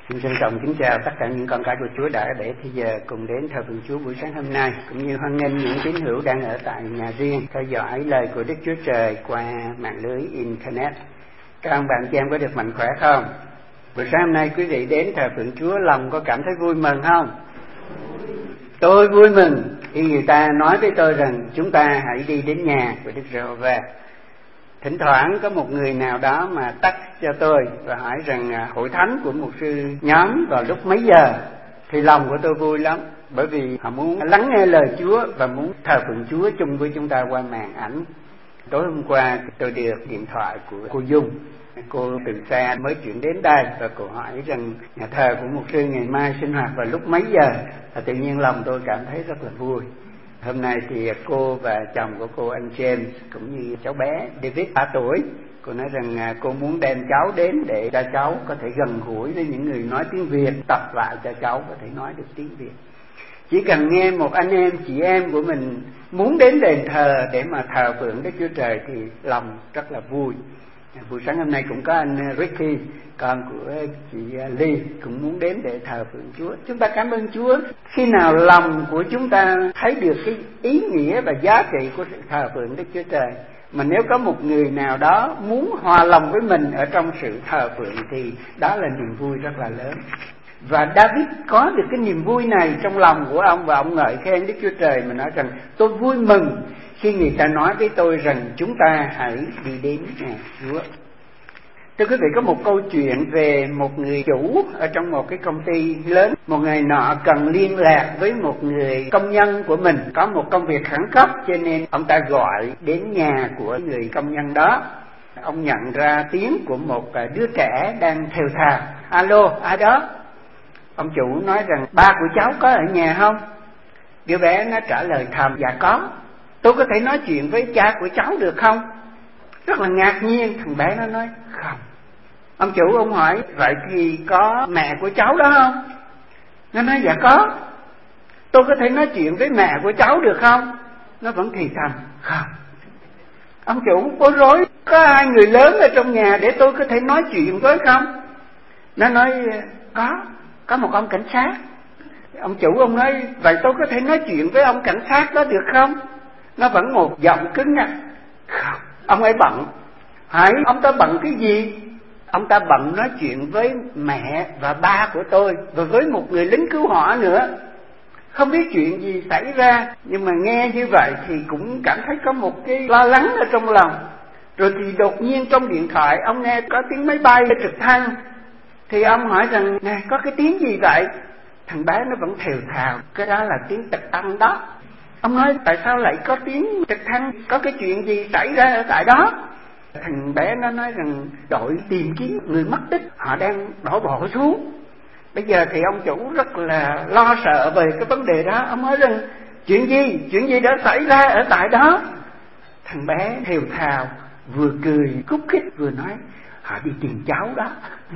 Xin trân trọng kính chào tất cả những con cái của Chúa đã để thời giờ cùng đến thờ phượng Chúa buổi sáng hôm nay, cũng như hoan nghênh những tín hữu đang ở tại nhà riêng theo dõi lời của Đức Chúa Trời qua mạng lưới Internet. Các ông bạn chị em có được mạnh khỏe không? Buổi sáng hôm nay quý vị đến thờ phượng Chúa, lòng có cảm thấy vui mừng không? Tôi vui mừng khi người ta nói với tôi rằng chúng ta hãy đi đến nhà của Đức Giê-hô-va. Thỉnh thoảng có một người nào đó mà tắt cho tôi và hỏi rằng hội thánh của một sư nhóm vào lúc mấy giờ, thì lòng của tôi vui lắm, bởi vì họ muốn lắng nghe lời Chúa và muốn thờ phượng Chúa chung với chúng ta qua màn ảnh. Tối hôm qua tôi được điện thoại của cô Dung. Cô từ xa mới chuyển đến đây và cô hỏi rằng nhà thờ của mục sư ngày mai sinh hoạt vào lúc mấy giờ, và tự nhiên lòng tôi cảm thấy rất là vui. Hôm nay thì cô và chồng của cô, anh James, cũng như cháu bé David 3 tuổi, cô nói rằng cô muốn đem cháu đến để cho cháu có thể gần gũi với những người nói tiếng Việt, tập lại cho cháu có thể nói được tiếng Việt. Chỉ cần nghe một anh em, chị em của mình muốn đến đền thờ để mà thờ phượng Đức Chúa Trời thì lòng rất là vui. Buổi sáng hôm nay cũng có anh Ricky, con của chị Ly, cũng muốn đến để thờ phượng Chúa. Chúng ta cảm ơn Chúa khi nào lòng của chúng ta thấy được cái ý nghĩa và giá trị của sự thờ phượng Đức Chúa Trời. Mà nếu có một người nào đó muốn hòa lòng với mình ở trong sự thờ phượng thì đó là niềm vui rất là lớn. Và David có được cái niềm vui này trong lòng của ông, và ông ngợi khen Đức Chúa Trời mà nói rằng tôi vui mừng khi người ta nói với tôi rằng chúng ta hãy đi đến nhà Chúa. Thưa quý vị, có một câu chuyện về một người chủ ở trong một cái công ty lớn. Một ngày nọ cần liên lạc với một người công nhân của mình, có một công việc khẩn cấp, cho nên ông ta gọi đến nhà của người công nhân đó. Ông nhận ra tiếng của một đứa trẻ đang thều thào: alo, ai đó? Ông chủ nói rằng ba của cháu có ở nhà không? Đứa bé nó trả lời thầm: dạ có. Tôi có thể nói chuyện với cha của cháu được không? Rất là ngạc nhiên, thằng bé nó nói không. Ông chủ ông hỏi: vậy thì có mẹ của cháu đó không? Nó nói dạ có. Tôi có thể nói chuyện với mẹ của cháu được không? Nó vẫn thì thầm không. Ông chủ bối rối: có ai người lớn ở trong nhà để tôi có thể nói chuyện với không? Nó nói có một ông cảnh sát. Ông chủ ông nói: vậy tôi có thể nói chuyện với ông cảnh sát đó được không? Nó vẫn một giọng cứng ngắc không. Ông ấy bận. Hỏi ông ta bận cái gì? Ông ta bận nói chuyện với mẹ và ba của tôi, và với một người lính cứu hỏa nữa. Không biết chuyện gì xảy ra, nhưng mà nghe như vậy thì cũng cảm thấy có một cái lo lắng ở trong lòng. Rồi thì đột nhiên trong điện thoại ông nghe có tiếng máy bay trực thăng. Thì ông hỏi rằng: nè, có cái tiếng gì vậy? Thằng bé nó vẫn thều thào: cái đó là tiếng trực thăng đó. Ông nói: tại sao lại có tiếng trực thăng? Có cái chuyện gì xảy ra ở tại đó? Thằng bé nó nói rằng đội tìm kiếm người mất tích họ đang đổ bộ xuống. Bây giờ thì ông chủ rất là lo sợ về cái vấn đề đó. Ông nói rằng chuyện gì đã xảy ra ở tại đó? Thằng bé thều thào vừa cười khúc khích vừa nói: họ đi tìm cháu đó.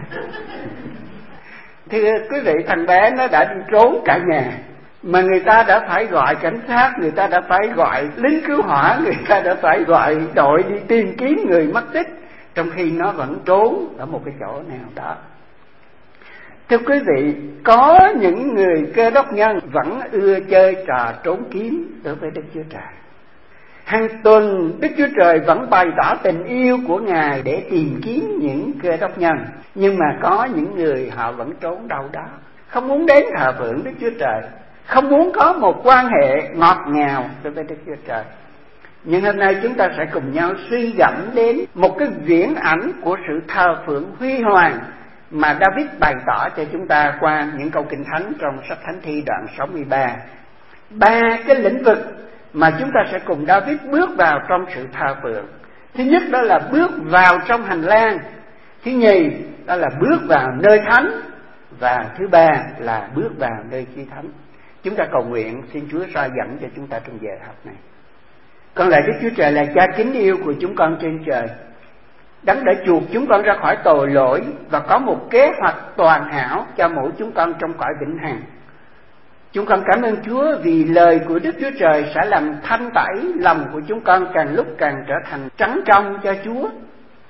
Thưa quý vị, thằng bé nó đã đi trốn cả nhà, mà người ta đã phải gọi cảnh sát, người ta đã phải gọi lính cứu hỏa, người ta đã phải gọi đội đi tìm kiếm người mất tích, trong khi nó vẫn trốn ở một cái chỗ nào đó. Thưa quý vị, có những người Cơ Đốc nhân vẫn ưa chơi trò trốn kiếm đối với Đức Chúa Trời. Hàng tuần Đức Chúa Trời vẫn bày tỏ tình yêu của Ngài để tìm kiếm những Cơ Đốc nhân. Nhưng mà có những người họ vẫn trốn đâu đó, không muốn đến thờ phượng Đức Chúa Trời, không muốn có một quan hệ ngọt ngào đối với Đức Chúa Trời. Nhưng hôm nay chúng ta sẽ cùng nhau suy gẫm đến một cái viễn ảnh của sự thờ phượng huy hoàng mà David bày tỏ cho chúng ta qua những câu Kinh Thánh trong sách Thánh Thi đoạn 63. Ba cái lĩnh vực mà chúng ta sẽ cùng David bước vào trong sự thờ phượng. Thứ nhất đó là bước vào trong hành lang. Thứ nhì đó là bước vào nơi thánh. Và thứ ba là bước vào nơi chi thánh. Chúng ta cầu nguyện xin Chúa soi dẫn cho chúng ta trong giờ học này. Con lạy Đức Chúa Trời là Cha kính yêu của chúng con trên trời, Đấng đã chuộc chúng con ra khỏi tội lỗi và có một kế hoạch toàn hảo cho mỗi chúng con trong cõi vĩnh hằng. Chúng con cảm ơn Chúa vì lời của Đức Chúa Trời sẽ làm thanh tẩy lòng của chúng con càng lúc càng trở thành trắng trong cho Chúa.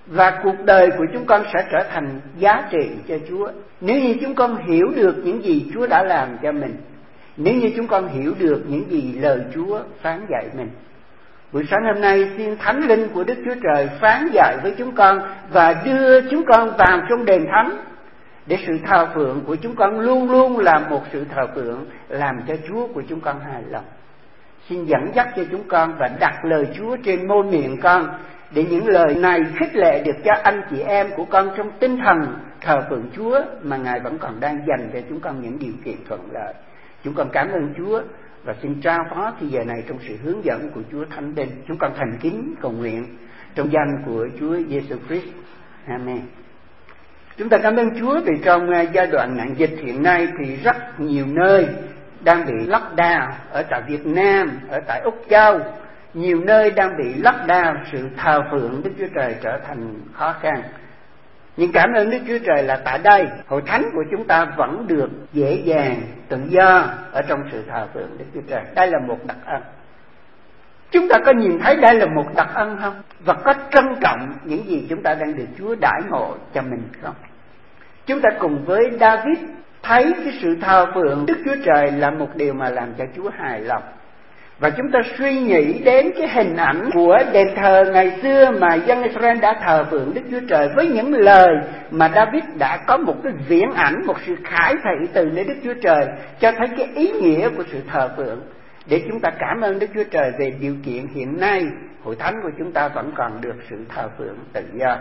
và cuộc đời của chúng con sẽ trở thành giá trị cho Chúa. Nếu như chúng con hiểu được những gì Chúa đã làm cho mình, nếu như chúng con hiểu được những gì lời Chúa phán dạy mình. Buổi sáng hôm nay xin Thánh Linh của Đức Chúa Trời phán dạy với chúng con và đưa chúng con vào trong đền thánh, để sự thờ phượng của chúng con luôn luôn là một sự thờ phượng làm cho Chúa của chúng con hài lòng. Xin dẫn dắt cho chúng con và đặt lời Chúa trên môi miệng con, để những lời này khích lệ được cho anh chị em của con trong tinh thần thờ phượng Chúa mà Ngài vẫn còn đang dành cho chúng con những điều kiện thuận lợi. Chúng con cảm ơn Chúa và xin trao phó thì giờ này trong sự hướng dẫn của Chúa Thánh Linh. Chúng con thành kính cầu nguyện trong danh của Chúa Giêsu Christ. Amen. Chúng ta cảm ơn Chúa vì trong giai đoạn nạn dịch hiện nay thì rất nhiều nơi đang bị lockdown. Ở tại Việt Nam, ở tại Úc Châu, nhiều nơi đang bị lockdown, sự thờ phượng Đức Chúa Trời trở thành khó khăn. Nhưng cảm ơn Đức Chúa Trời là tại đây, hội thánh của chúng ta vẫn được dễ dàng, tự do ở trong sự thờ phượng Đức Chúa Trời. Đây là một đặc ân. Chúng ta có nhìn thấy đây là một đặc ân không? Và có trân trọng những gì chúng ta đang được Chúa đãi ngộ cho mình không? Chúng ta cùng với David thấy cái sự thờ phượng Đức Chúa Trời là một điều mà làm cho Chúa hài lòng. Và chúng ta suy nghĩ đến cái hình ảnh của đền thờ ngày xưa mà dân Israel đã thờ phượng Đức Chúa Trời, với những lời mà David đã có một cái viễn ảnh, một sự khải thị từ nơi Đức Chúa Trời, cho thấy cái ý nghĩa của sự thờ phượng. Để chúng ta cảm ơn Đức Chúa Trời về điều kiện hiện nay hội thánh của chúng ta vẫn còn được sự thờ phượng tự do.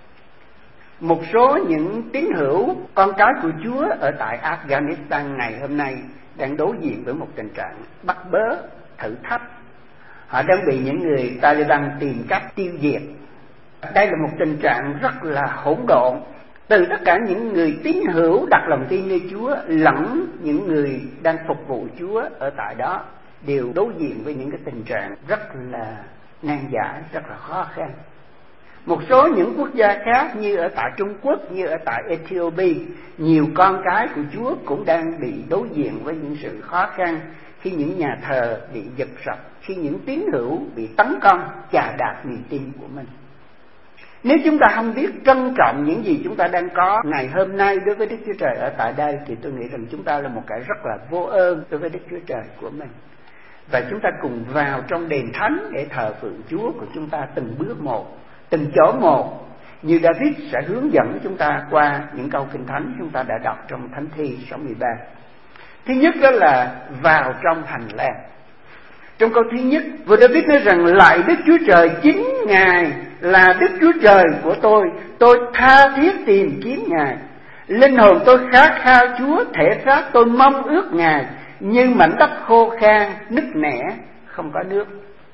Một số những tín hữu con cái của Chúa ở tại Afghanistan ngày hôm nay đang đối diện với một tình trạng bắt bớ, thử thách. Họ đang bị những người Taliban tìm cách tiêu diệt. Đây là một tình trạng rất là hỗn độn. Từ tất cả những người tín hữu đặt lòng tin nơi Chúa lẫn những người đang phục vụ Chúa ở tại đó đều đối diện với những cái tình trạng rất là nan giải, rất là khó khăn. Một số những quốc gia khác như ở tại Trung Quốc, như ở tại Ethiopia, nhiều con cái của Chúa cũng đang bị đối diện với những sự khó khăn khi những nhà thờ bị giật sập, khi những tín hữu bị tấn công chà đạp niềm tin của mình. Nếu chúng ta không biết trân trọng những gì chúng ta đang có ngày hôm nay đối với Đức Chúa Trời ở tại đây, thì tôi nghĩ rằng chúng ta là một kẻ rất là vô ơn đối với Đức Chúa Trời của mình. Và chúng ta cùng vào trong đền thánh để thờ phượng Chúa của chúng ta từng bước một, từng chỗ một, như David sẽ hướng dẫn chúng ta qua những câu kinh thánh chúng ta đã đọc trong Thánh Thi 63. Thứ nhất đó là vào trong hành lang. Trong câu thứ nhất, vua David nói rằng: lạy Đức Chúa Trời, chính Ngài là Đức Chúa Trời của tôi tha thiết tìm kiếm Ngài. Linh hồn tôi khát khao Chúa, thể xác tôi mong ước Ngài, như mảnh đất khô khan, nứt nẻ, không có nước.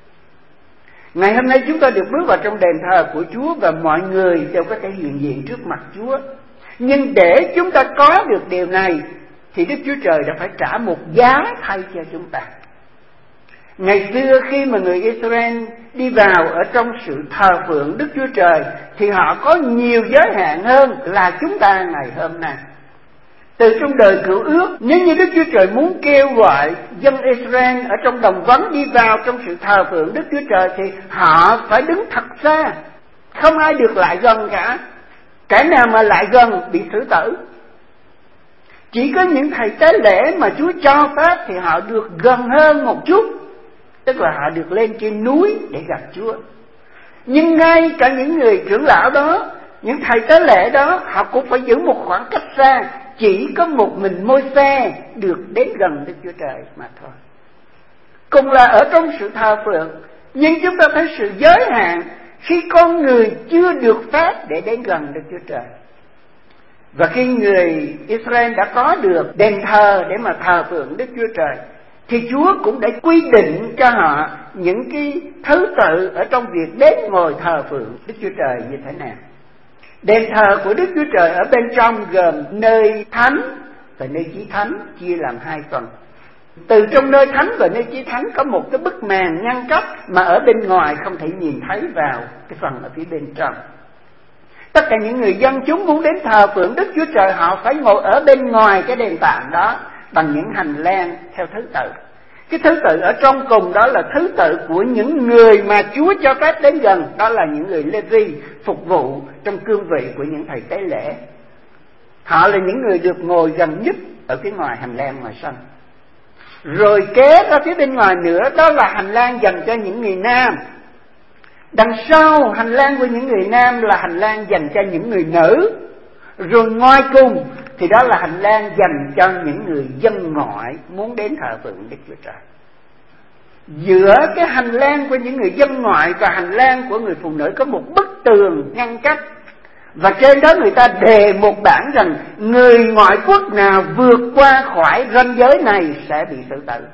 Ngày hôm nay chúng ta được bước vào trong đền thờ của Chúa và mọi người đều có thể hiện diện trước mặt Chúa. Nhưng để chúng ta có được điều này thì Đức Chúa Trời đã phải trả một giá thay cho chúng ta. Ngày xưa khi mà người Israel đi vào ở trong sự thờ phượng Đức Chúa Trời thì họ có nhiều giới hạn hơn là chúng ta ngày hôm nay. Từ trong đời Cựu Ước, nếu như Đức Chúa Trời muốn kêu gọi dân Israel ở trong đồng vắng đi vào trong sự thờ phượng Đức Chúa Trời thì họ phải đứng thật xa, không ai được lại gần cả. Kẻ nào mà lại gần bị xử tử. Chỉ có những thầy tế lễ mà Chúa cho phép thì họ được gần hơn một chút, tức là họ được lên trên núi để gặp Chúa. Nhưng ngay cả những người trưởng lão đó, những thầy tế lễ đó, họ cũng phải giữ một khoảng cách xa. Chỉ có một mình Môi-se được đến gần Đức Chúa Trời mà thôi. Cùng là ở trong sự thờ phượng, nhưng chúng ta thấy sự giới hạn khi con người chưa được phép để đến gần Đức Chúa Trời. Và khi người Israel đã có được đền thờ để mà thờ phượng Đức Chúa Trời, thì Chúa cũng đã quy định cho họ những cái thứ tự ở trong việc đến ngồi thờ phượng Đức Chúa Trời như thế nào. Đền thờ của Đức Chúa Trời ở bên trong gồm nơi thánh và nơi chí thánh, chia làm hai phần. Từ trong nơi thánh và nơi chí thánh có một cái bức màn ngăn cách mà ở bên ngoài không thể nhìn thấy vào cái phần ở phía bên trong. Tất cả những người dân chúng muốn đến thờ phượng Đức Chúa Trời, họ phải ngồi ở bên ngoài cái đền tạm đó bằng những hành lang theo thứ tự. Cái thứ tự ở trong cùng đó là thứ tự của những người mà Chúa cho phép đến gần. Đó là những người Lê-vi phục vụ trong cương vị của những thầy tế lễ. Họ là những người được ngồi gần nhất ở phía ngoài hành lang ngoài sân. Rồi kế ra phía bên ngoài nữa, đó là hành lang dành cho những người nam. Đằng sau hành lang của những người nam là hành lang dành cho những người nữ. Rồi ngoài cùng thì đó là hành lang dành cho những người dân ngoại muốn đến thờ phượng Đức Chúa Trời. Giữa cái hành lang của những người dân ngoại và hành lang của người phụ nữ có một bức tường ngăn cách. Và trên đó người ta đề một bảng rằng người ngoại quốc nào vượt qua khỏi ranh giới này sẽ bị xử tử.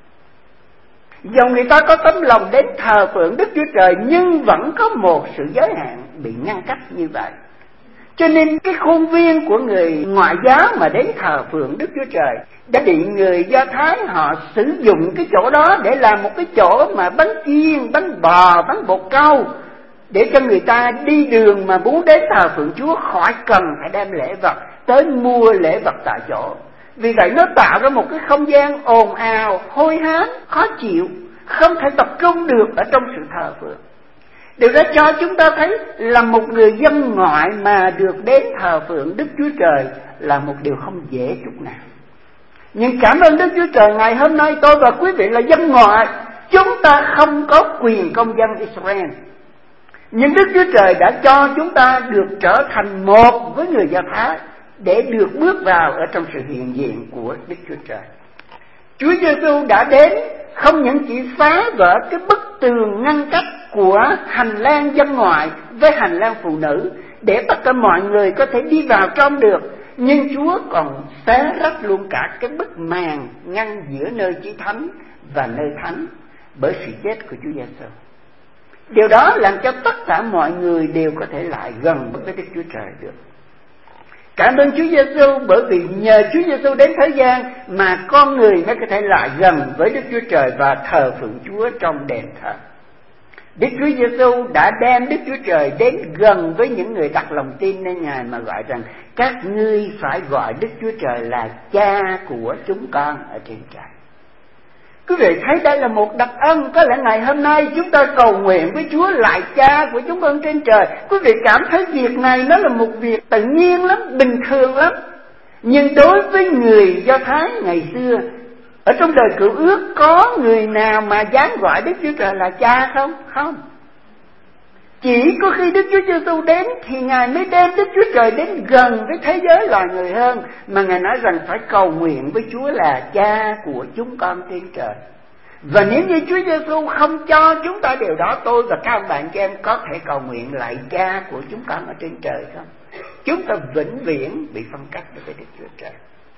Dầu người ta có tấm lòng đến thờ phượng Đức Chúa Trời, nhưng vẫn có một sự giới hạn bị ngăn cách như vậy. Cho nên cái khuôn viên của người ngoại giáo mà đến thờ phượng Đức Chúa Trời đã bị người Do Thái họ sử dụng cái chỗ đó để làm một cái chỗ mà bánh chiên, bánh bò, bánh bột câu, để cho người ta đi đường mà muốn đến thờ phượng Chúa khỏi cần phải đem lễ vật tới mua lễ vật tại chỗ. Vì vậy nó tạo ra một cái không gian ồn ào, hôi hám, khó chịu, không thể tập trung được ở trong sự thờ phượng. Điều đó cho chúng ta thấy là một người dân ngoại mà được đến thờ phượng Đức Chúa Trời là một điều không dễ chút nào. Nhưng cảm ơn Đức Chúa Trời, ngày hôm nay tôi và quý vị là dân ngoại, chúng ta không có quyền công dân Israel. Nhưng Đức Chúa Trời đã cho chúng ta được trở thành một với người Do Thái để được bước vào ở trong sự hiện diện của Đức Chúa Trời. Chúa Giêsu đã đến không những chỉ phá vỡ cái bức tường ngăn cách của hành lang dân ngoại với hành lang phụ nữ để tất cả mọi người có thể đi vào trong được, nhưng Chúa còn xé rách luôn cả cái bức màn ngăn giữa nơi chí thánh và nơi thánh bởi sự chết của Chúa Giêsu. Điều đó làm cho tất cả mọi người đều có thể lại gần với Đức Chúa Trời được. Cảm ơn Chúa Giêsu, bởi vì nhờ Chúa Giêsu đến thế gian mà con người mới có thể lại gần với Đức Chúa Trời và thờ phượng Chúa trong đền thờ. Đức Chúa Giêsu đã đem Đức Chúa Trời đến gần với những người đặt lòng tin nơi Ngài mà gọi rằng các ngươi phải gọi Đức Chúa Trời là Cha của chúng con ở trên trời. Quý vị thấy đây là một đặc ân. Có lẽ ngày hôm nay chúng ta cầu nguyện với Chúa lại Cha của chúng con trên trời. Quý vị cảm thấy việc này nó là một việc tự nhiên lắm, bình thường lắm. Nhưng đối với người Do Thái ngày xưa, ở trong đời Cựu Ước có người nào mà dám gọi Đức Chúa Trời là Cha không? Không. Chỉ có khi Đức Chúa Giêsu đến thì Ngài mới đem Đức Chúa Trời đến gần với thế giới loài người hơn, mà Ngài nói rằng phải cầu nguyện với Chúa là Cha của chúng con trên trời. Và nếu như Chúa Giêsu không cho chúng ta điều đó, tôi và các bạn chị em có thể cầu nguyện lại Cha của chúng con ở trên trời không? Chúng ta vĩnh viễn bị phân cách với Đức Chúa Trời.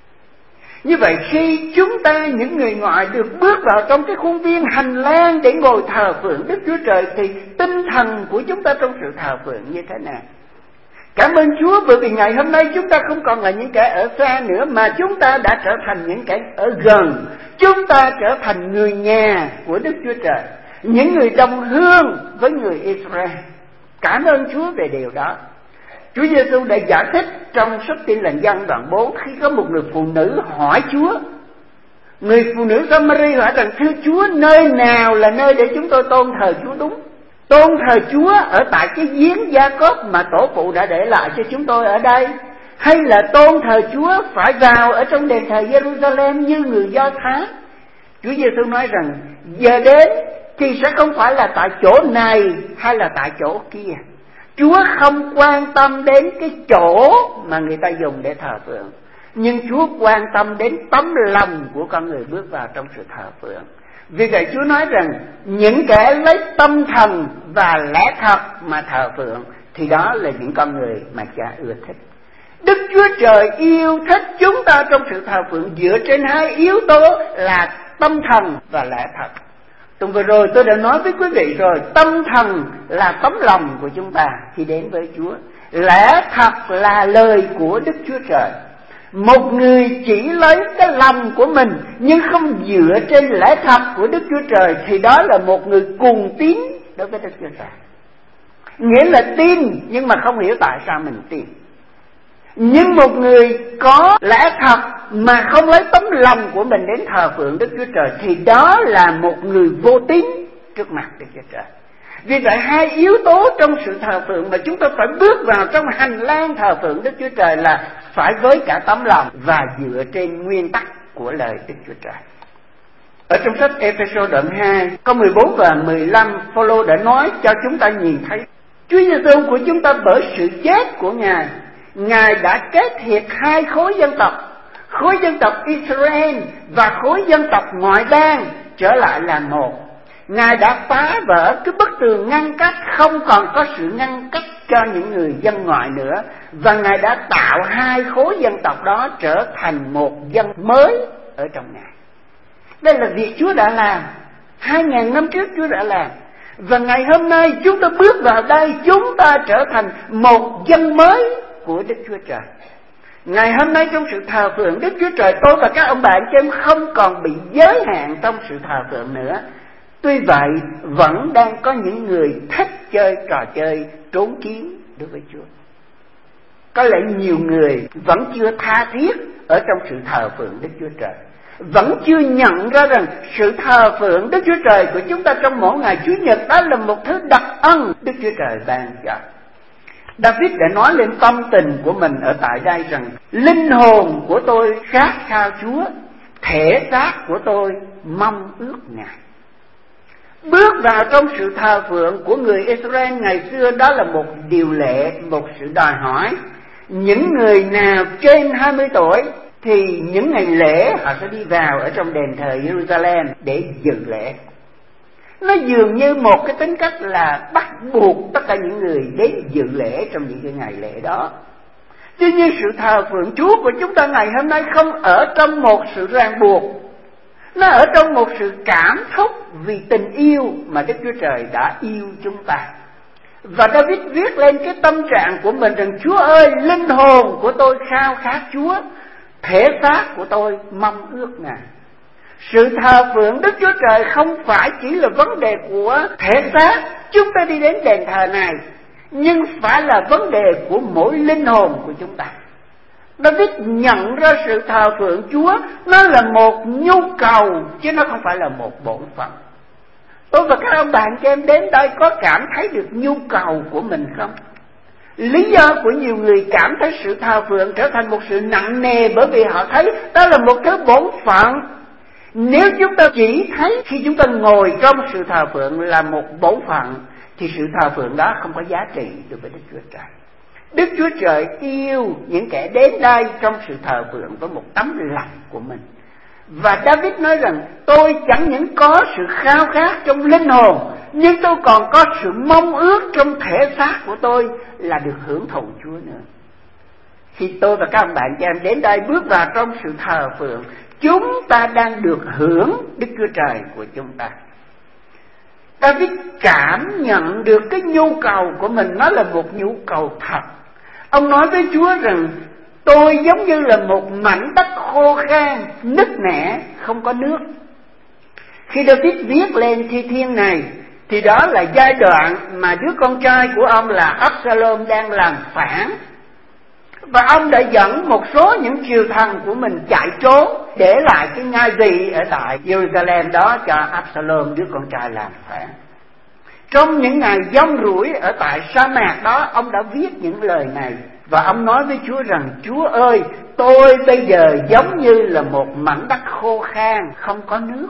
Như vậy khi chúng ta những người ngoại được bước vào trong cái khuôn viên hành lang để ngồi thờ phượng Đức Chúa Trời, thì tinh thần của chúng ta trong sự thờ phượng như thế nào? Cảm ơn Chúa, bởi vì ngày hôm nay chúng ta không còn là những kẻ ở xa nữa, mà chúng ta đã trở thành những kẻ ở gần. Chúng ta trở thành người nhà của Đức Chúa Trời, những người đồng hương với người Israel. Cảm ơn Chúa về điều đó. Chúa Giêsu đã giải thích trong sách Tin Lành Dân đoạn 4, khi có một người phụ nữ hỏi Chúa. Người phụ nữ Samari hỏi rằng: thưa Chúa, nơi nào là nơi để chúng tôi tôn thờ Chúa đúng? Tôn thờ Chúa ở tại cái giếng Gia Cốp mà tổ phụ đã để lại cho chúng tôi ở đây, hay là tôn thờ Chúa phải vào ở trong đền thờ Jerusalem như người Do Thái? Chúa Giêsu nói rằng giờ đến thì sẽ không phải là tại chỗ này hay là tại chỗ kia. Chúa không quan tâm đến cái chỗ mà người ta dùng để thờ phượng, nhưng Chúa quan tâm đến tấm lòng của con người bước vào trong sự thờ phượng. Vì vậy Chúa nói rằng những kẻ lấy tâm thần và lẽ thật mà thờ phượng thì đó là những con người mà Cha ưa thích. Đức Chúa Trời yêu thích chúng ta trong sự thờ phượng dựa trên hai yếu tố là tâm thần và lẽ thật. Tuần vừa rồi tôi đã nói với quý vị rồi, tâm thần là tấm lòng của chúng ta khi đến với Chúa. Lẽ thật là lời của Đức Chúa Trời. Một người chỉ lấy cái lòng của mình nhưng không dựa trên lẽ thật của Đức Chúa Trời thì đó là một người cuồng tín đối với Đức Chúa Trời. Nghĩa là tin nhưng mà không hiểu tại sao mình tin. Nhưng một người có lẽ thật mà không lấy tấm lòng của mình đến thờ phượng Đức Chúa Trời thì đó là một người vô tín trước mặt Đức Chúa Trời. Vì vậy hai yếu tố trong sự thờ phượng mà chúng ta phải bước vào trong hành lang thờ phượng Đức Chúa Trời là phải với cả tấm lòng và dựa trên nguyên tắc của lời Đức Chúa Trời. Ở trong sách Ê-phê-sô đoạn 2 câu 14 và 15, Phaolô đã nói cho chúng ta nhìn thấy Chúa Giêsu của chúng ta bởi sự chết của Ngài đã kết hiệp hai khối dân tộc, khối dân tộc Israel và khối dân tộc ngoại bang trở lại là một. Ngài đã phá vỡ cái bức tường ngăn cách, không còn có sự ngăn cách cho những người dân ngoại nữa, và Ngài đã tạo hai khối dân tộc đó trở thành một dân mới ở trong Ngài. Đây là việc Chúa đã làm 2000 năm trước. Chúa đã làm, và ngày hôm nay chúng ta bước vào đây, chúng ta trở thành một dân mới của Đức Chúa Trời. Ngày hôm nay trong sự thờ phượng Đức Chúa Trời, tôi và các ông bạn chị em không còn bị giới hạn trong sự thờ phượng nữa. Tuy vậy vẫn đang có những người thích chơi trò chơi trốn chiến đối với Chúa. Có lẽ nhiều người vẫn chưa tha thiết ở trong sự thờ phượng Đức Chúa Trời, vẫn chưa nhận ra rằng sự thờ phượng Đức Chúa Trời của chúng ta trong mỗi ngày Chủ nhật đó là một thứ đặc ân Đức Chúa Trời ban cho. David đã nói lên tâm tình của mình ở tại đây rằng linh hồn của tôi khát khao Chúa, thể xác của tôi mong ước Ngài. Bước vào trong sự thờ phượng của người Israel ngày xưa đó là một điều lệ, một sự đòi hỏi. Những người nào trên 20 tuổi thì những ngày lễ họ sẽ đi vào ở trong đền thờ Jerusalem để dự lễ. Nó dường như một cái tính cách là bắt buộc tất cả những người đến dự lễ trong những cái ngày lễ đó. Tuy nhiên sự thờ phượng Chúa của chúng ta ngày hôm nay không ở trong một sự ràng buộc, nó ở trong một sự cảm xúc vì tình yêu mà Đức Chúa Trời đã yêu chúng ta. Và David viết lên cái tâm trạng của mình rằng Chúa ơi, linh hồn của tôi khao khát Chúa, thể xác của tôi mong ước Ngài. Sự thờ phượng Đức Chúa Trời không phải chỉ là vấn đề của thể xác chúng ta đi đến đền thờ này, nhưng phải là vấn đề của mỗi linh hồn của chúng ta. David nhận ra sự thờ phượng Chúa nó là một nhu cầu chứ nó không phải là một bổn phận. Tôi và các ông bạn cho em đến đây có cảm thấy được nhu cầu của mình không? Lý do của nhiều người cảm thấy sự thờ phượng trở thành một sự nặng nề bởi vì họ thấy đó là một thứ bổn phận. Nếu chúng ta chỉ thấy khi chúng ta ngồi trong sự thờ phượng là một bổn phận thì sự thờ phượng đó không có giá trị đối với Đức Chúa Trời. Đức Chúa Trời yêu những kẻ đến đây trong sự thờ phượng với một tấm lòng của mình. Và David nói rằng tôi chẳng những có sự khao khát trong linh hồn, nhưng tôi còn có sự mong ước trong thể xác của tôi là được hưởng thụ Chúa nữa. Khi tôi và các ông bạn chị em đến đây bước vào trong sự thờ phượng, chúng ta đang được hưởng Đức Chúa Trời của chúng ta. David cảm nhận được cái nhu cầu của mình, nó là một nhu cầu thật. Ông nói với Chúa rằng tôi giống như là một mảnh đất khô khan, nứt nẻ, không có nước. Khi David viết lên thi thiên này thì đó là giai đoạn mà đứa con trai của ông là Absalom đang làm phản, và ông đã dẫn một số những triều thần của mình chạy trốn, để lại cái ngai vị ở tại Jerusalem đó cho Absalom, đứa con trai làm phản. Trong những ngày giông rủi ở tại sa mạc đó, ông đã viết những lời này, và ông nói với Chúa rằng Chúa ơi, tôi bây giờ giống như là một mảnh đất khô khan không có nước.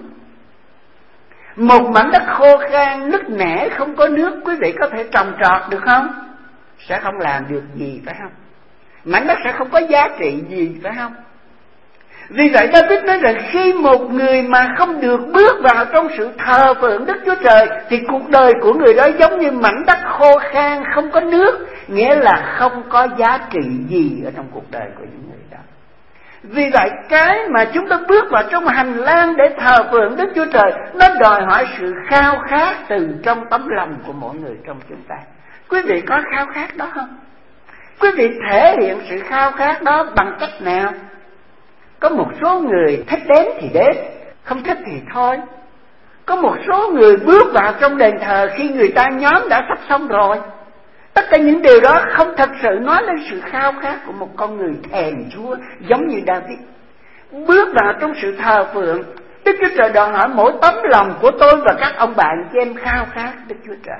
Một mảnh đất khô khan nứt nẻ không có nước, quý vị có thể trồng trọt được không? Sẽ không làm được gì, phải không? Mảnh đất sẽ không có giá trị gì, phải không? Vì vậy David nói rằng khi một người mà không được bước vào trong sự thờ phượng Đức Chúa Trời thì cuộc đời của người đó giống như mảnh đất khô khan không có nước, nghĩa là không có giá trị gì ở trong cuộc đời của những người đó. Vì vậy cái mà chúng ta bước vào trong hành lang để thờ phượng Đức Chúa Trời, nó đòi hỏi sự khao khát từ trong tấm lòng của mỗi người trong chúng ta. Quý vị có khao khát đó không? Quý vị thể hiện sự khao khát đó bằng cách nào? Có một số người thích đến thì đến, không thích thì thôi. Có một số người bước vào trong đền thờ khi người ta nhóm đã sắp xong rồi. Tất cả những điều đó không thật sự nói lên sự khao khát của một con người thèm Chúa giống như David. Bước vào trong sự thờ phượng, Đức Chúa Trời đòi hỏi mỗi tấm lòng của tôi và các ông bạn chị em khao khát Đức Chúa Trời.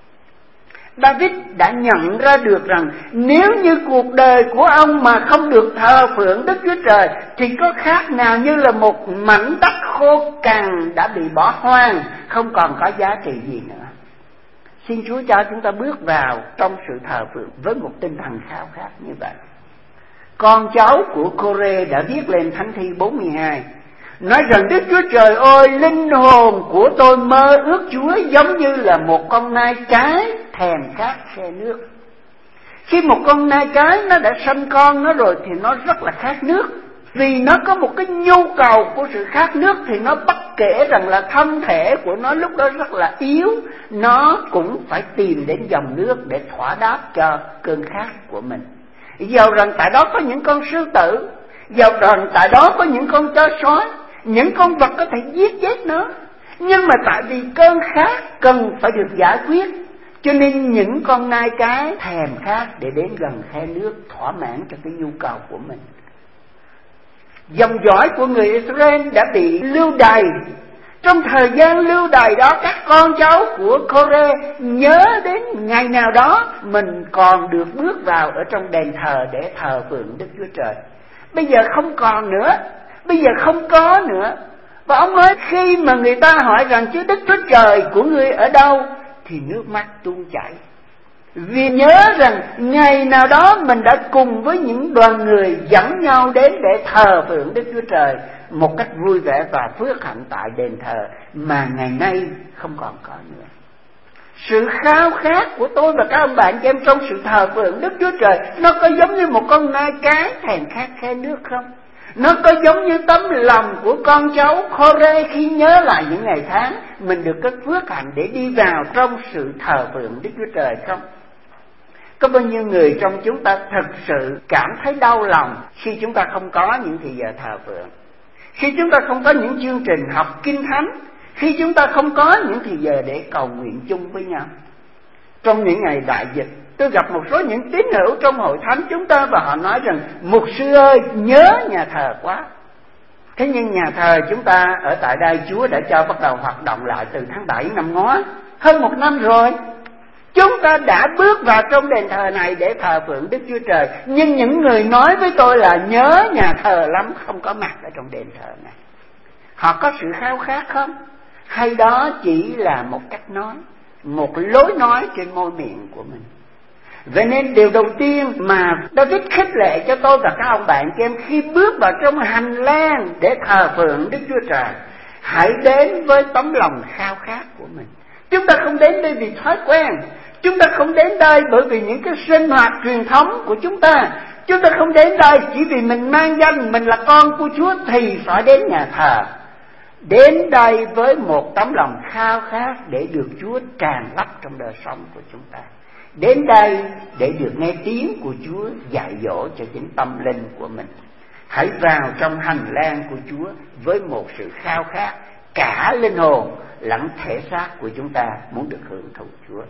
David đã nhận ra được rằng nếu như cuộc đời của ông mà không được thờ phượng Đức Chúa Trời thì có khác nào như là một mảnh đất khô cằn đã bị bỏ hoang, không còn có giá trị gì nữa. Xin Chúa cho chúng ta bước vào trong sự thờ phượng với một tinh thần khao khát như vậy. Con cháu của Cô-rê đã viết lên Thánh Thi 42, nói rằng Đức Chúa Trời ơi, linh hồn của tôi mơ ước Chúa giống như là một con nai cái thèm khát khe nước. Khi một con nai cái nó đã sanh con nó rồi thì nó rất là khát nước. Vì nó có một cái nhu cầu của sự khát nước thì nó bất kể rằng là thân thể của nó lúc đó rất là yếu, nó cũng phải tìm đến dòng nước để thỏa đáp cho cơn khát của mình. Dầu rằng tại đó có những con sư tử, dầu rằng tại đó có những con chó sói, những con vật có thể giết chết nó, nhưng mà tại vì cơn khát cần phải được giải quyết, cho nên những con nai cái thèm khát để đến gần khe nước thỏa mãn cho cái nhu cầu của mình. Dòng dõi của người Israel đã bị lưu đày. Trong thời gian lưu đày đó, các con cháu của Cô-rê nhớ đến ngày nào đó mình còn được bước vào ở trong đền thờ để thờ phượng Đức Chúa Trời. Bây giờ không còn nữa, bây giờ không có nữa. Và ông nói khi mà người ta hỏi rằng chứ Đức Chúa Trời của ngươi ở đâu, thì nước mắt tuôn chảy. Vì nhớ rằng ngày nào đó mình đã cùng với những đoàn người dẫn nhau đến để thờ phượng Đức Chúa Trời một cách vui vẻ và phước hạnh tại đền thờ, mà ngày nay không còn có nữa. Sự khao khát của tôi và các ông bạn chị em trong sự thờ phượng Đức Chúa Trời, nó có giống như một con nai cái thèm khát khe nước không? Nó có giống như tấm lòng của con cháu Cô-rê khi nhớ lại những ngày tháng mình được cái phước hạnh để đi vào trong sự thờ phượng Đức Chúa Trời không? Có bao nhiêu người trong chúng ta thật sự cảm thấy đau lòng khi chúng ta không có những thì giờ thờ phượng, khi chúng ta không có những chương trình học Kinh Thánh, khi chúng ta không có những thì giờ để cầu nguyện chung với nhau. Trong những ngày đại dịch, tôi gặp một số những tín hữu trong hội thánh chúng ta và họ nói rằng mục sư ơi, nhớ nhà thờ quá. Thế nhưng nhà thờ chúng ta ở tại đây Chúa đã cho bắt đầu hoạt động lại từ tháng 7 năm ngoái, hơn 1 năm rồi. Chúng ta đã bước vào trong đền thờ này để thờ phượng Đức Chúa Trời, nhưng những người nói với tôi là nhớ nhà thờ lắm không có mặt ở trong đền thờ này, họ có sự khao khát không? Hay đó chỉ là một cách nói, một lối nói trên môi miệng của mình? Vậy nên điều đầu tiên mà David khích lệ cho tôi và các ông bạn chị em khi bước vào trong hành lang để thờ phượng Đức Chúa Trời, hãy đến với tấm lòng khao khát của mình. Chúng ta không đến đây vì thói quen, chúng ta không đến đây bởi vì những cái sinh hoạt truyền thống của chúng ta không đến đây chỉ vì mình mang danh mình là con của Chúa thì phải đến nhà thờ. Đến đây với một tấm lòng khao khát để được Chúa tràn lấp trong đời sống của chúng ta. Đến đây để được nghe tiếng của Chúa dạy dỗ cho chính tâm linh của mình. Hãy vào trong hành lang của Chúa với một sự khao khát cả linh hồn lẫn thể xác của chúng ta muốn được hưởng thụ Chúa.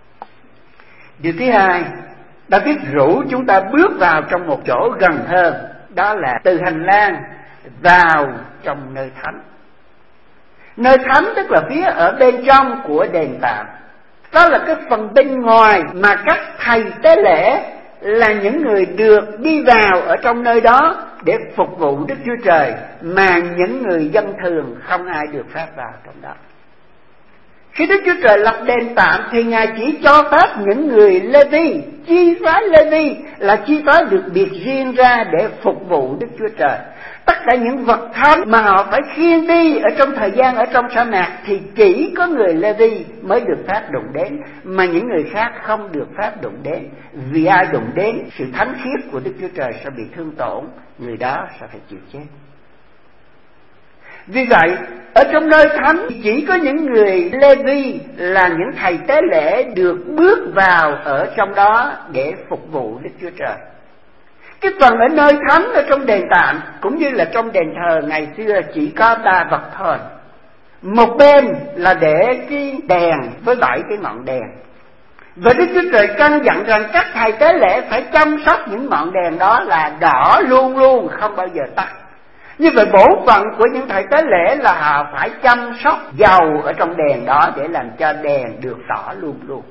Điều thứ hai, David rủ chúng ta bước vào trong một chỗ gần hơn, đó là từ hành lang vào trong nơi thánh. Nơi thánh tức là phía ở bên trong của đền tạm. Đó là cái phần bên ngoài mà các thầy tế lễ là những người được đi vào ở trong nơi đó để phục vụ Đức Chúa Trời, mà những người dân thường không ai được phép vào trong đó. Khi Đức Chúa Trời lập đền tạm thì Ngài chỉ cho phép những người Lê-vi, chi phái Lê-vi là chi phái được biệt riêng ra để phục vụ Đức Chúa Trời. Tất cả những vật thánh mà họ phải khiêng đi ở trong thời gian ở trong sa mạc thì chỉ có người Lê-vi mới được phép đụng đến, mà những người khác không được phép đụng đến. Vì ai đụng đến, sự thánh khiết của Đức Chúa Trời sẽ bị thương tổn, người đó sẽ phải chịu chết. Vì vậy, ở trong nơi thánh chỉ có những người Lê-vi là những thầy tế lễ được bước vào ở trong đó để phục vụ Đức Chúa Trời. Cái phần ở nơi thánh ở trong đền tạm cũng như là trong đền thờ ngày xưa chỉ có 3 vật thôi. Một bên là để cái đèn với 7 cái ngọn đèn. Và Đức Chúa Trời căn dặn rằng các thầy tế lễ phải chăm sóc những ngọn đèn đó là đỏ luôn luôn, không bao giờ tắt. Như vậy bổn phận của những thầy tế lễ là họ phải chăm sóc dầu ở trong đèn đó để làm cho đèn được đỏ luôn luôn.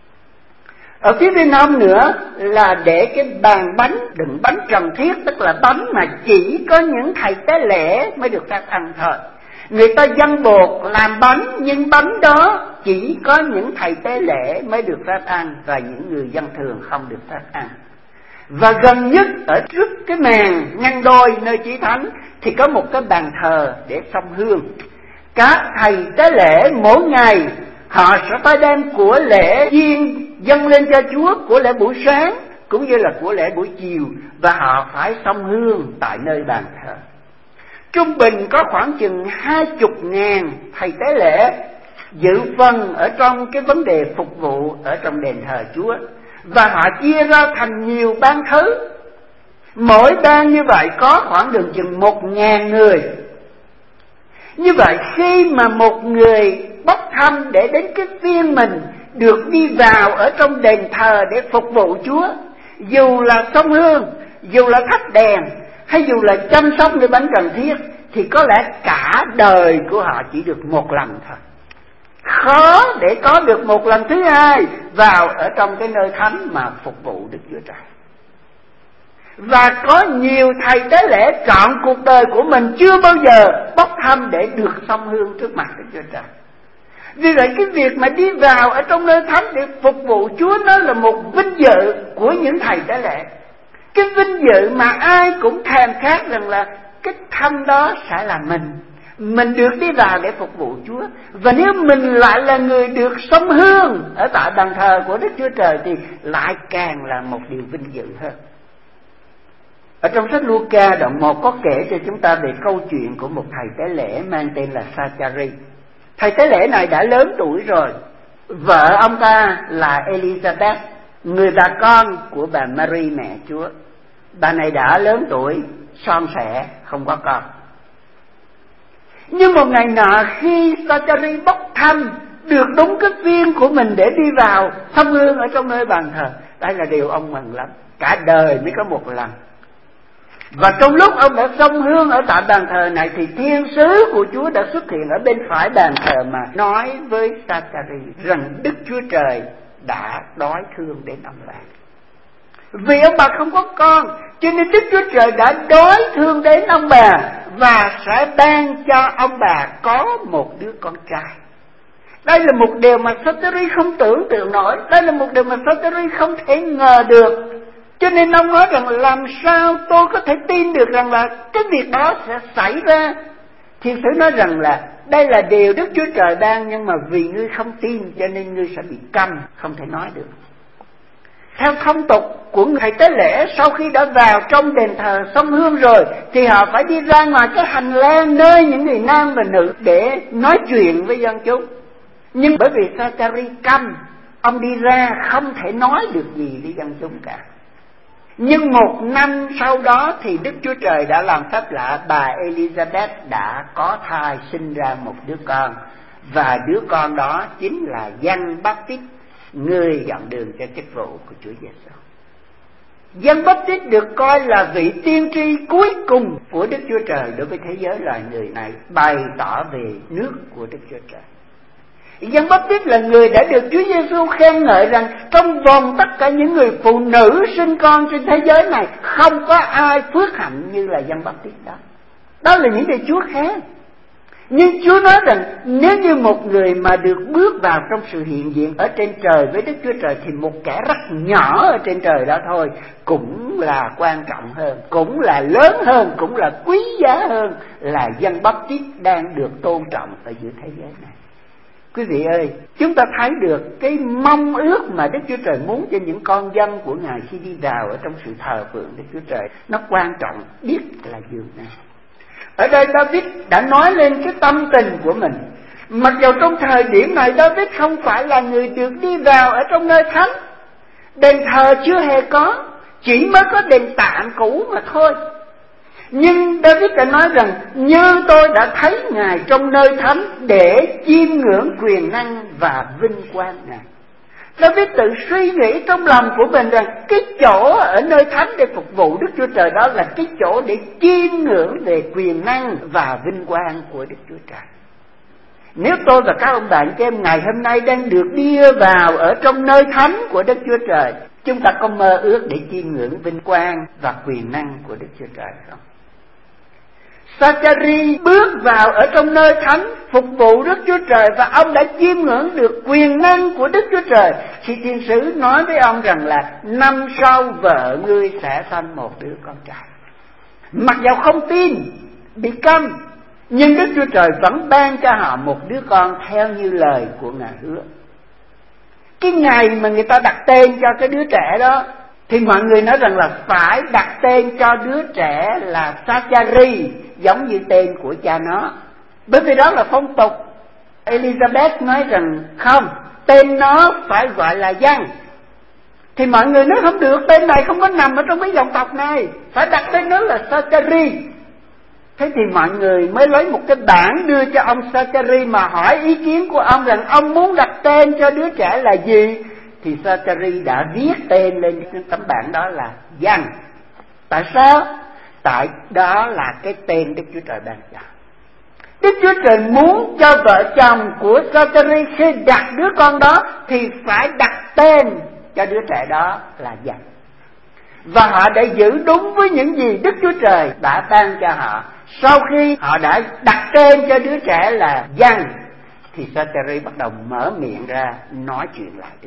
Ở phía bên hông nữa là để cái bàn bánh đựng bánh trần thiết, tức là bánh mà chỉ có những thầy tế lễ mới được phép ăn thôi. Người ta dâng bột làm bánh, nhưng bánh đó chỉ có những thầy tế lễ mới được phép ăn, và những người dân thường không được phép ăn. Và gần nhất ở trước cái màn ngăn đôi nơi chí thánh thì có một cái bàn thờ để xông hương. Các thầy tế lễ mỗi ngày họ sẽ phải đem của lễ riêng dâng lên cho Chúa, của lễ buổi sáng cũng như là của lễ buổi chiều, và họ phải xông hương tại nơi bàn thờ. Trung bình có khoảng chừng 20.000 thầy tế lễ dự phần ở trong cái vấn đề phục vụ ở trong đền thờ Chúa, và họ chia ra thành nhiều ban thứ. Mỗi ban như vậy có khoảng đường chừng 1.000 người. Như vậy khi mà một người bốc thăm để đến cái phiên mình được đi vào ở trong đền thờ để phục vụ Chúa, dù là xông hương, dù là thắp đèn, hay dù là chăm sóc nơi bánh cần thiết, thì có lẽ cả đời của họ chỉ được một lần thôi. Khó để có được một lần thứ hai vào ở trong cái nơi thánh mà phục vụ Đức Chúa Trời. Và có nhiều thầy tế lễ trọn cuộc đời của mình chưa bao giờ bốc thăm để được xông hương trước mặt Đức Chúa Trời. Vì vậy cái việc mà đi vào ở trong nơi thánh để phục vụ Chúa, nó là một vinh dự của những thầy tế lễ. Cái vinh dự mà ai cũng thèm khát rằng là cái thăm đó sẽ là mình được đi vào để phục vụ Chúa. Và nếu mình lại là người được xông hương ở tại bàn thờ của Đức Chúa Trời thì lại càng là một điều vinh dự hơn. Ở trong sách Luca đoạn 1 có kể cho chúng ta về câu chuyện của một thầy tế lễ mang tên là Sa-cha-ri. Thầy tế lễ này đã lớn tuổi rồi. Vợ ông ta là Elizabeth, người bà con của bà Mary mẹ Chúa. Bà này đã lớn tuổi, son sẻ, không có con. Nhưng một ngày nọ khi Sa-cha-ri bốc thăm được đúng cái viên của mình để đi vào thắp hương ở trong nơi bàn thờ, đây là điều ông mừng lắm. Cả đời mới có một lần. Và trong lúc ông đã xông hương ở tại bàn thờ này thì thiên sứ của Chúa đã xuất hiện ở bên phải bàn thờ mà nói với Sa-cha-ri rằng Đức Chúa Trời đã đói thương đến ông bà. Vì ông bà không có con, cho nên Đức Chúa Trời đã đói thương đến ông bà và sẽ ban cho ông bà có một đứa con trai. Đây là một điều mà Sa-cha-ri không tưởng tượng nổi. Đây là một điều mà Sa-cha-ri không thể ngờ được. Cho nên ông nói rằng làm sao tôi có thể tin được rằng là cái việc đó sẽ xảy ra. Thiên sứ nói rằng là đây là điều Đức Chúa Trời ban, nhưng mà vì ngươi không tin cho nên ngươi sẽ bị câm, không thể nói được. Theo phong tục của thầy tế lễ, sau khi đã vào trong đền thờ xông hương rồi thì họ phải đi ra ngoài cái hành lang nơi những người nam và nữ để nói chuyện với dân chúng. Nhưng bởi vì Sa-cha-ri câm, ông đi ra không thể nói được gì với dân chúng cả. Nhưng 1 năm sau đó thì Đức Chúa Trời đã làm phép lạ, bà Elizabeth đã có thai sinh ra một đứa con. Và đứa con đó chính là Giăng Báp-tít, người dọn đường cho chức vụ của Chúa Giêsu. Giăng Báp-tít được coi là vị tiên tri cuối cùng của Đức Chúa Trời đối với thế giới loài người này, bày tỏ về nước của Đức Chúa Trời. Giăng Báp-tít là người đã được Chúa Giêsu khen ngợi rằng trong vòng tất cả những người phụ nữ sinh con trên thế giới này, không có ai phước hạnh như là Giăng Báp-tít đó. Đó là những điều Chúa khen. Nhưng Chúa nói rằng nếu như một người mà được bước vào trong sự hiện diện ở trên trời với Đức Chúa Trời thì một kẻ rất nhỏ ở trên trời đó thôi cũng là quan trọng hơn, cũng là lớn hơn, cũng là quý giá hơn là Giăng Báp-tít đang được tôn trọng ở giữa thế giới này. Quý vị ơi, chúng ta thấy được cái mong ước mà Đức Chúa Trời muốn cho những con dân của Ngài khi đi vào ở trong sự thờ phượng Đức Chúa Trời, nó quan trọng biết là điều này. Ở đây David đã nói lên cái tâm tình của mình. Mặc dù trong thời điểm này David không phải là người được đi vào ở trong nơi thánh, đền thờ chưa hề có, chỉ mới có đền tạm cũ mà thôi. Nhưng David đã nói rằng như tôi đã thấy Ngài trong nơi thánh để chiêm ngưỡng quyền năng và vinh quang Ngài. David tự suy nghĩ trong lòng của mình rằng cái chỗ ở nơi thánh để phục vụ Đức Chúa Trời đó là cái chỗ để chiêm ngưỡng về quyền năng và vinh quang của Đức Chúa Trời. Nếu tôi và các ông bạn chị em ngày hôm nay đang được đưa vào ở trong nơi thánh của Đức Chúa Trời, chúng ta có mơ ước để chiêm ngưỡng vinh quang và quyền năng của Đức Chúa Trời không? Sa-cha-ri bước vào ở trong nơi thánh phục vụ Đức Chúa Trời, và ông đã chiêm ngưỡng được quyền năng của Đức Chúa Trời khi thiên sứ nói với ông rằng là năm sau vợ ngươi sẽ sanh một đứa con trai. Mặc dầu không tin, bị câm, nhưng Đức Chúa Trời vẫn ban cho họ một đứa con theo như lời của Ngài hứa. Cái ngày mà người ta đặt tên cho cái đứa trẻ đó thì mọi người nói rằng là phải đặt tên cho đứa trẻ là Sa-cha-ri, giống như tên của cha nó, bởi vì đó là phong tục. Elizabeth nói rằng không, tên nó phải gọi là Giăng. Thì mọi người nói không được, tên này không có nằm ở trong cái dòng tộc này, phải đặt tên nó là Sa-cha-ri. Thế thì mọi người mới lấy một cái bảng đưa cho ông Sa-cha-ri mà hỏi ý kiến của ông rằng ông muốn đặt tên cho đứa trẻ là gì. Thì Sa-cha-ri đã viết tên lên trên tấm bảng đó là Giăng. Tại sao? Tại đó là cái tên Đức Chúa Trời ban cho. Đức Chúa Trời muốn cho vợ chồng của Sa-cha-ri khi đặt đứa con đó thì phải đặt tên cho đứa trẻ đó là Giăng. Và họ đã giữ đúng với những gì Đức Chúa Trời đã ban cho họ. Sau khi họ đã đặt tên cho đứa trẻ là Giăng thì Sa-cha-ri bắt đầu mở miệng ra nói chuyện lại được.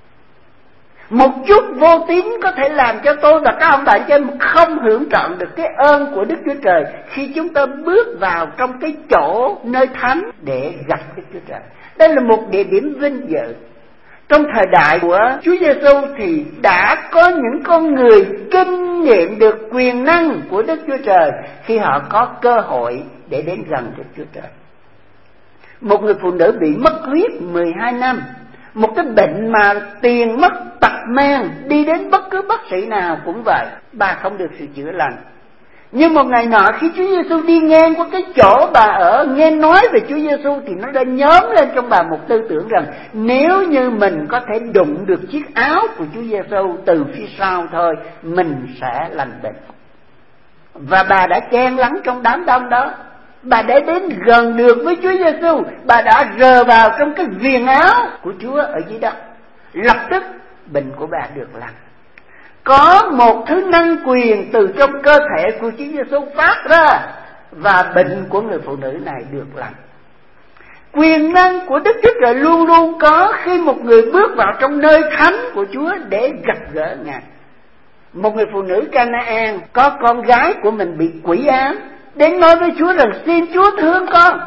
Một chút vô tín có thể làm cho tôi và các ông bạn chị em không hưởng trọn được cái ơn của Đức Chúa Trời khi chúng ta bước vào trong cái chỗ nơi thánh để gặp Đức Chúa Trời. Đây là một địa điểm vinh dự. Trong thời đại của Chúa Giêsu thì đã có những con người kinh nghiệm được quyền năng của Đức Chúa Trời khi họ có cơ hội để đến gần Đức Chúa Trời. Một người phụ nữ bị mất huyết 12 năm, một cái bệnh mà tiền mất tật mang, đi đến bất cứ bác sĩ nào cũng vậy, bà không được sự chữa lành. Nhưng một ngày nọ khi Chúa Giêsu đi ngang qua cái chỗ bà ở, nghe nói về Chúa Giêsu thì nó đã nhóm lên trong bà một tư tưởng rằng nếu như mình có thể đụng được chiếc áo của Chúa Giêsu từ phía sau thôi, mình sẽ lành bệnh. Và bà đã chen lấn trong đám đông đó, bà đã đến gần được với Chúa Giêsu, bà đã rờ vào trong cái viền áo của Chúa ở dưới đất. Lập tức bệnh của bà được lành. Có một thứ năng quyền từ trong cơ thể của Chúa Giêsu phát ra và bệnh của người phụ nữ này được lành. Quyền năng của Đức Chúa Trời luôn luôn có khi một người bước vào trong nơi thánh của Chúa để gặp gỡ Ngài. Một người phụ nữ Canaan có con gái của mình bị quỷ ám, đến nói với Chúa rằng xin Chúa thương con.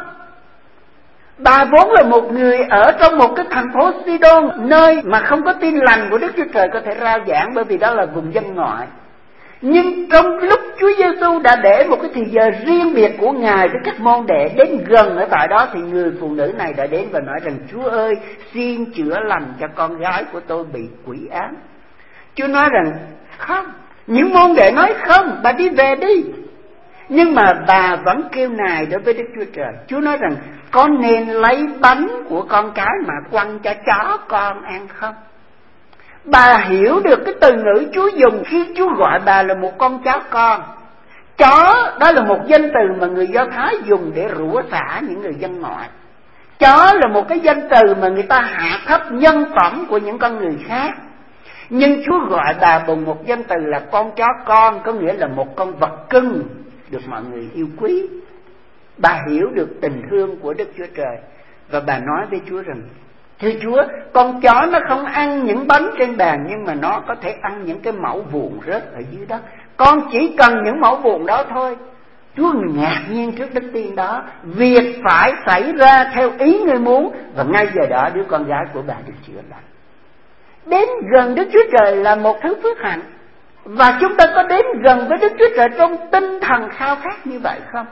Bà vốn là một người ở trong một cái thành phố Sidon, nơi mà không có tin lành của Đức Chúa Trời có thể rao giảng, bởi vì đó là vùng dân ngoại. Nhưng trong lúc Chúa Giêsu đã để một cái thì giờ riêng biệt của Ngài với các môn đệ đến gần ở tại đó, thì người phụ nữ này đã đến và nói rằng Chúa ơi, xin chữa lành cho con gái của tôi bị quỷ ám. Chúa nói rằng không. Những môn đệ nói không, bà đi về đi. Nhưng mà bà vẫn kêu nài đối với Đức Chúa Trời. Chúa nói rằng con nên lấy bánh của con cái mà quăng cho chó con ăn không? Bà hiểu được cái từ ngữ Chúa dùng khi Chúa gọi bà là một con chó con. Chó đó là một danh từ mà người Do Thái dùng để rủa xả những người dân ngoại. Chó là một cái danh từ mà người ta hạ thấp nhân phẩm của những con người khác. Nhưng Chúa gọi bà bằng một danh từ là con chó con, có nghĩa là một con vật cưng được mọi người yêu quý. Bà hiểu được tình thương của Đức Chúa Trời và bà nói với Chúa rằng thưa Chúa, con chó nó không ăn những bánh trên bàn, nhưng mà nó có thể ăn những cái mẩu vụn rớt ở dưới đất. Con chỉ cần những mẩu vụn đó thôi. Chúa ngạc nhiên trước đức tin đó. Việc phải xảy ra theo ý Ngươi muốn, và ngay giờ đó đứa con gái của bà được chữa lành. Đến gần Đức Chúa Trời là một thứ phước hạnh. Và chúng ta có đến gần với Đức Chúa Trời trong tinh thần khao khát như vậy không?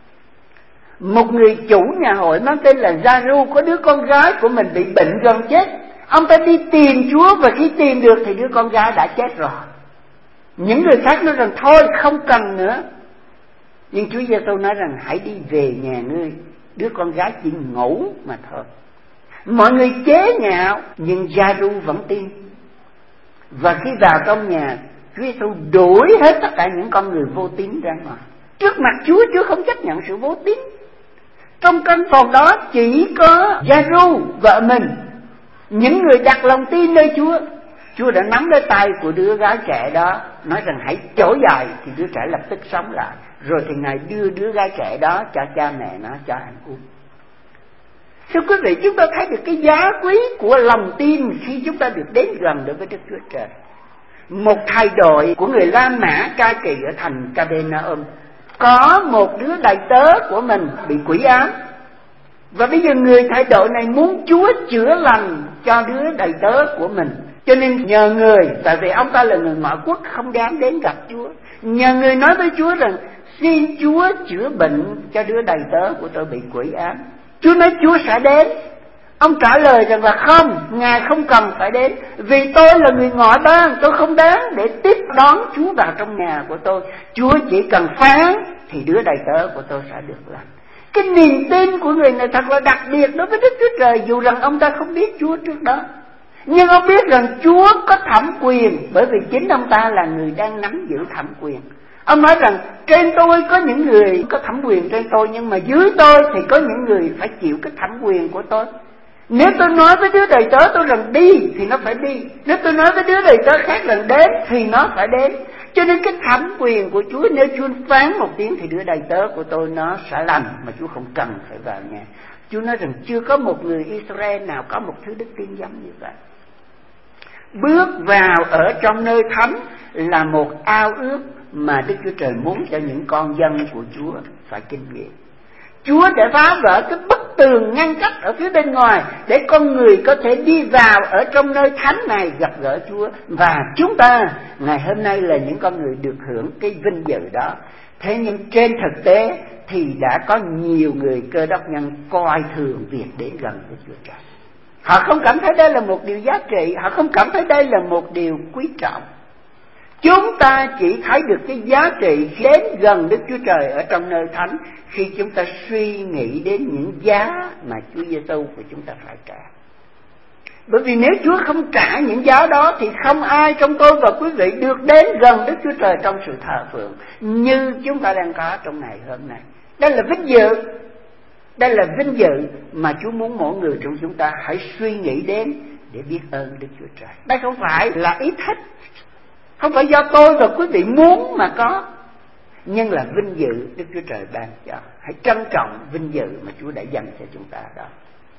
Một người chủ nhà hội mang tên là Gia-ru có đứa con gái của mình bị bệnh gần chết. Ông ta đi tìm Chúa và khi tìm được thì đứa con gái đã chết rồi. Những người khác nói rằng thôi không cần nữa. Nhưng Chúa Giêsu nói rằng hãy đi về nhà ngươi, đứa con gái chỉ ngủ mà thôi. Mọi người chế nhạo, nhưng Gia-ru vẫn tin. Và khi vào trong nhà, Chúa Giêsu đuổi hết tất cả những con người vô tín ra ngoài. Trước mặt Chúa, Chúa không chấp nhận sự vô tín. Trong căn phòng đó chỉ có Gia-ru vợ mình, những người đặt lòng tin nơi Chúa. Chúa đã nắm lấy tay của đứa gái trẻ đó, nói rằng hãy trỗi dậy, thì đứa trẻ lập tức sống lại. Rồi thì Ngài đưa đứa gái trẻ đó cho cha mẹ nó cho ăn uống. Thưa quý vị, chúng ta thấy được cái giá quý của lòng tin khi chúng ta được đến gần đối với Đức Chúa Trời. Một thầy đội của người La Mã cai trị ở thành Capernaum, có một đứa đầy tớ của mình bị quỷ ám. Và bây giờ người thầy đội này muốn Chúa chữa lành cho đứa đầy tớ của mình. Cho nên nhờ người, tại vì ông ta là người ngoại quốc không dám đến gặp Chúa, nhờ người nói với Chúa rằng xin Chúa chữa bệnh cho đứa đầy tớ của tôi bị quỷ ám. Chúa nói Chúa sẽ đến. Ông trả lời rằng là không, Ngài không cần phải đến, vì tôi là người ngoại bang, tôi không đáng để tiếp đón Chúa vào trong nhà của tôi. Chúa chỉ cần phán thì đứa đầy tớ của tôi sẽ được lành. Cái niềm tin của người này thật là đặc biệt đối với Đức Chúa Trời, dù rằng ông ta không biết Chúa trước đó. Nhưng ông biết rằng Chúa có thẩm quyền, bởi vì chính ông ta là người đang nắm giữ thẩm quyền. Ông nói rằng trên tôi có những người có thẩm quyền trên tôi, nhưng mà dưới tôi thì có những người phải chịu cái thẩm quyền của tôi. Nếu tôi nói với đứa đầy tớ tôi rằng đi thì nó phải đi, nếu tôi nói với đứa đầy tớ khác rằng đến thì nó phải đến. Cho nên cái thẩm quyền của Chúa, nếu Chúa phán một tiếng thì đứa đầy tớ của tôi nó sẽ lành, mà Chúa không cần phải vào nhà. Chúa nói rằng chưa có một người Israel nào có một thứ đức tin giống như vậy. Bước vào ở trong nơi thánh là một ao ước mà Đức Chúa Trời muốn cho những con dân của Chúa phải kinh nghiệm. Chúa đã phá vỡ cái bức tường ngăn cách ở phía bên ngoài để con người có thể đi vào ở trong nơi thánh này gặp gỡ Chúa. Và chúng ta ngày hôm nay là những con người được hưởng cái vinh dự đó. Thế nhưng trên thực tế thì đã có nhiều người Cơ Đốc nhân coi thường việc đến gần Đức Chúa Trời. Họ không cảm thấy đây là một điều giá trị, họ không cảm thấy đây là một điều quý trọng. Chúng ta chỉ thấy được cái giá trị đến gần Đức Chúa Trời ở trong nơi thánh khi chúng ta suy nghĩ đến những giá mà Chúa Giêsu của chúng ta phải trả. Bởi vì nếu Chúa không trả những giá đó thì không ai trong tôi và quý vị được đến gần Đức Chúa Trời trong sự thờ phượng như chúng ta đang có trong ngày hôm nay. Đây là vinh dự. Đây là vinh dự mà Chúa muốn mỗi người trong chúng ta hãy suy nghĩ đến để biết ơn Đức Chúa Trời. Đây không phải là ý thích, không phải do tôi và quý vị muốn mà có, nhưng là vinh dự Đức Chúa Trời ban cho. Hãy trân trọng vinh dự mà Chúa đã dành cho chúng ta đó.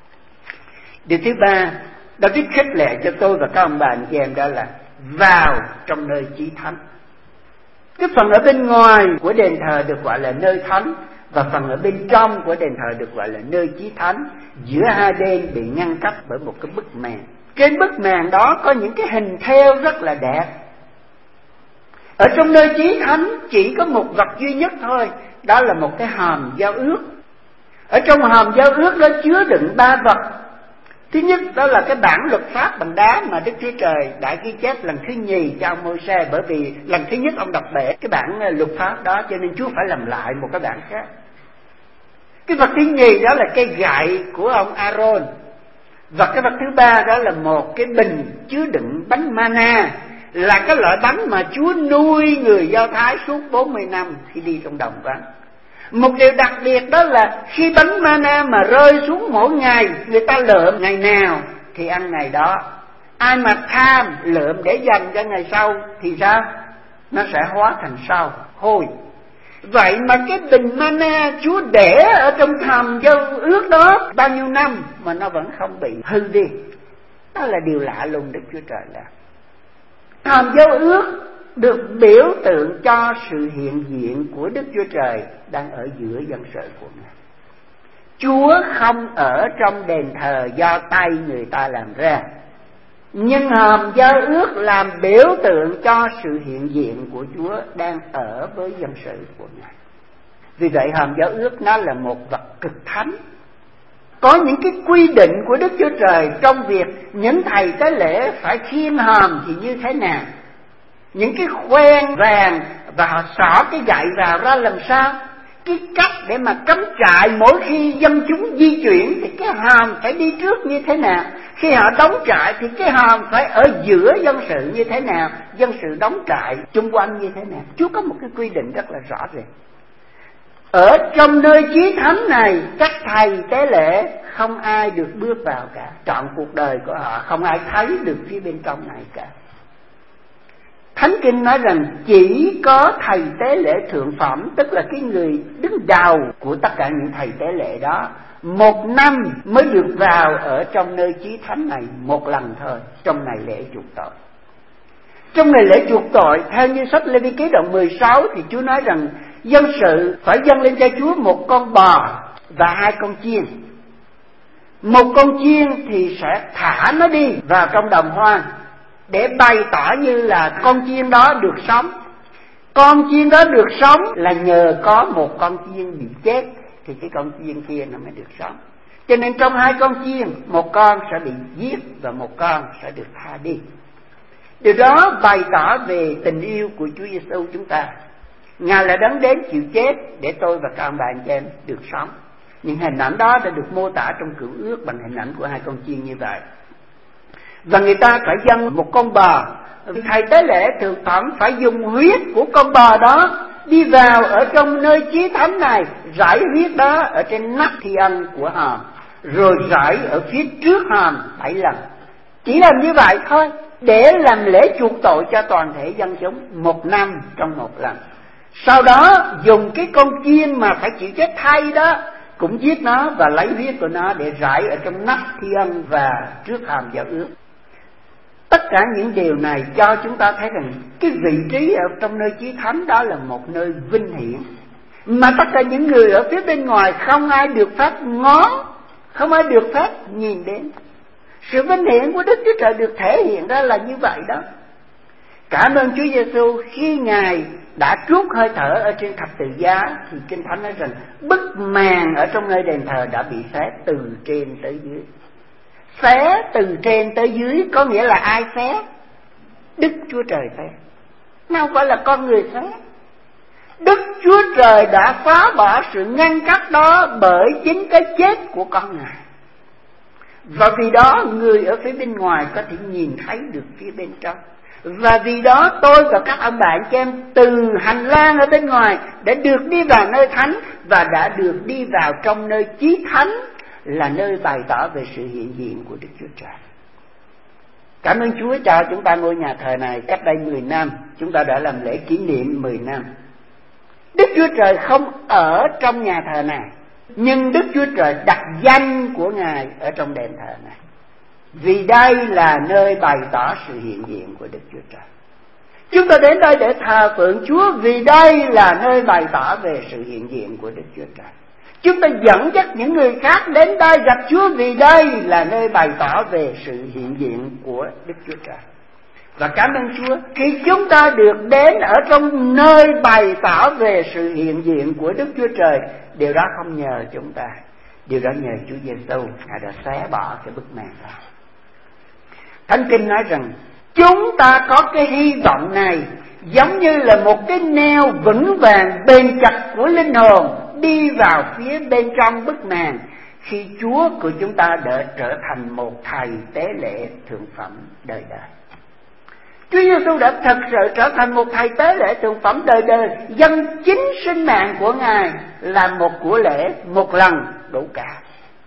Điều thứ ba, đó biết khích lệ cho tôi và các ông bà anh chị em, đó là vào trong nơi chí thánh. Cái phần ở bên ngoài của đền thờ được gọi là nơi thánh, và phần ở bên trong của đền thờ được gọi là nơi chí thánh. Giữa hai bên bị ngăn cách bởi một cái bức màn. Trên bức màn đó có những cái hình thêu rất là đẹp. Ở trong nơi chí thánh chỉ có một vật duy nhất thôi, đó là một cái hòm giao ước. Ở trong hòm giao ước đó chứa đựng 3 vật. Thứ nhất đó là cái bản luật pháp bằng đá mà Đức Chúa Trời đã ghi chép lần thứ nhì cho ông Môi-se, bởi vì lần thứ nhất ông đọc bể cái bản luật pháp đó, cho nên Chúa phải làm lại một cái bản khác. Cái vật thứ nhì đó là cây gậy của ông Aaron. Và cái vật thứ ba đó là một cái bình chứa đựng bánh mana, là cái loại bánh mà Chúa nuôi người Do Thái suốt 40 năm khi đi trong đồng vắng. Một điều đặc biệt đó là khi bánh mana mà rơi xuống mỗi ngày, người ta lượm ngày nào thì ăn ngày đó. Ai mà tham lượm để dành cho ngày sau thì sao? Nó sẽ hóa thành sau hôi. Vậy mà cái bình mana Chúa để ở trong hòm giao ước đó bao nhiêu năm mà nó vẫn không bị hư đi. Đó là điều lạ lùng Đức Chúa Trời làm. Hòm giao ước được biểu tượng cho sự hiện diện của Đức Chúa Trời đang ở giữa dân sự của Ngài. Chúa không ở trong đền thờ do tay người ta làm ra, nhưng hòm giao ước làm biểu tượng cho sự hiện diện của Chúa đang ở với dân sự của Ngài. Vì vậy hòm giao ước nó là một vật cực thánh. Có những cái quy định của Đức Chúa Trời trong việc những thầy tế lễ phải khiêng hòm thì như thế nào, những cái khoen vàng và họ xỏ cái gậy vào ra làm sao. cái cách để mà cắm trại mỗi khi dân chúng di chuyển thì cái hòm phải đi trước như thế nào, khi họ đóng trại thì cái hòm phải ở giữa dân sự như thế nào, dân sự đóng trại chung quanh như thế nào. Chúa có một cái quy định rất là rõ ràng. Ở trong nơi chí thánh này, các thầy tế lễ không ai được bước vào cả, trọn cuộc đời của họ không ai thấy được phía bên trong này cả. Thánh Kinh nói rằng chỉ có thầy tế lễ thượng phẩm, tức là cái người đứng đầu của tất cả những thầy tế lễ đó, một năm mới được vào ở trong nơi chí thánh này một lần thôi, trong ngày lễ chuộc tội. Trong ngày lễ chuộc tội, theo như sách Lê Vi Ký đoạn 16 thì Chúa nói rằng dân sự phải dâng lên cho Chúa một con bò và 2 con chiên. Một con chiên thì sẽ thả nó đi vào trong đồng hoang để bày tỏ như là con chiên đó được sống. Con chiên đó được sống là nhờ có một con chiên bị chết thì cái con chiên kia nó mới được sống. Cho nên trong 2 con chiên, một con sẽ bị giết và một con sẽ được tha đi. Điều đó bày tỏ về tình yêu của Chúa Giêsu chúng ta. Ngài là đấng đến chịu chết để tôi và các ông bà anh chị em được sống. Nhưng hình ảnh đó đã được mô tả trong Cựu Ước bằng hình ảnh của 2 con chiên như vậy. Và người ta phải dâng một con bò. Thầy tế lễ thượng phẩm phải dùng huyết của con bò đó đi vào ở trong nơi chí thánh này, rải huyết đó ở trên nắp thi ân của hòm, rồi rải ở phía trước hòm 7 lần. Chỉ làm như vậy thôi, để làm lễ chuộc tội cho toàn thể dân chúng một năm trong một lần. Sau đó dùng cái con chiên mà phải chịu chết thay đó, cũng giết nó và lấy huyết của nó để rải ở trong nắp thi ân và trước hòm giao ước. Tất cả những điều này cho chúng ta thấy rằng cái vị trí ở trong nơi chí thánh đó là một nơi vinh hiển, mà tất cả những người ở phía bên ngoài không ai được phép ngó, không ai được phép nhìn đến. Sự vinh hiển của Đức Chúa Trời được thể hiện ra là như vậy đó. Cảm ơn Chúa Giêsu, khi Ngài đã trút hơi thở ở trên thập tự giá thì Kinh Thánh nói rằng bức màn ở trong nơi đền thờ đã bị xé từ trên tới dưới. Xé từ trên tới dưới có nghĩa là ai xé? Đức Chúa Trời xé, nào phải là con người xé. Đức Chúa Trời đã phá bỏ sự ngăn cách đó bởi chính cái chết của con Ngài. Và vì đó người ở phía bên ngoài có thể nhìn thấy được phía bên trong. Và vì đó tôi và các ông bạn chị em từ hành lang ở bên ngoài đã được đi vào nơi thánh và đã được đi vào trong nơi chí thánh, là nơi bày tỏ về sự hiện diện của Đức Chúa Trời. Cảm ơn Chúa cho chúng ta ngôi nhà thờ này. Cách đây 10 năm chúng ta đã làm lễ kỷ niệm 10 năm. Đức Chúa Trời không ở trong nhà thờ này, nhưng Đức Chúa Trời đặt danh của Ngài ở trong đền thờ này, vì đây là nơi bày tỏ sự hiện diện của Đức Chúa Trời. Chúng ta đến đây để thờ phượng Chúa vì đây là nơi bày tỏ về sự hiện diện của Đức Chúa Trời. Chúng ta dẫn dắt những người khác đến đây gặp Chúa vì đây là nơi bày tỏ về sự hiện diện của Đức Chúa Trời. Và cảm ơn Chúa, khi chúng ta được đến ở trong nơi bày tỏ về sự hiện diện của Đức Chúa Trời, điều đó không nhờ chúng ta, điều đó nhờ Chúa Giêsu. Ngài đã xé bỏ cái bức màn đó. Thánh Kinh nói rằng chúng ta có cái hy vọng này giống như là một cái neo vững vàng bền chặt của linh hồn đi vào phía bên trong bức màn, khi Chúa của chúng ta đã trở thành một thầy tế lễ thượng phẩm đời đời. Chúa Giêsu đã thật sự trở thành một thầy tế lễ thượng phẩm đời đời, dâng chính sinh mạng của Ngài làm một của lễ một lần đủ cả.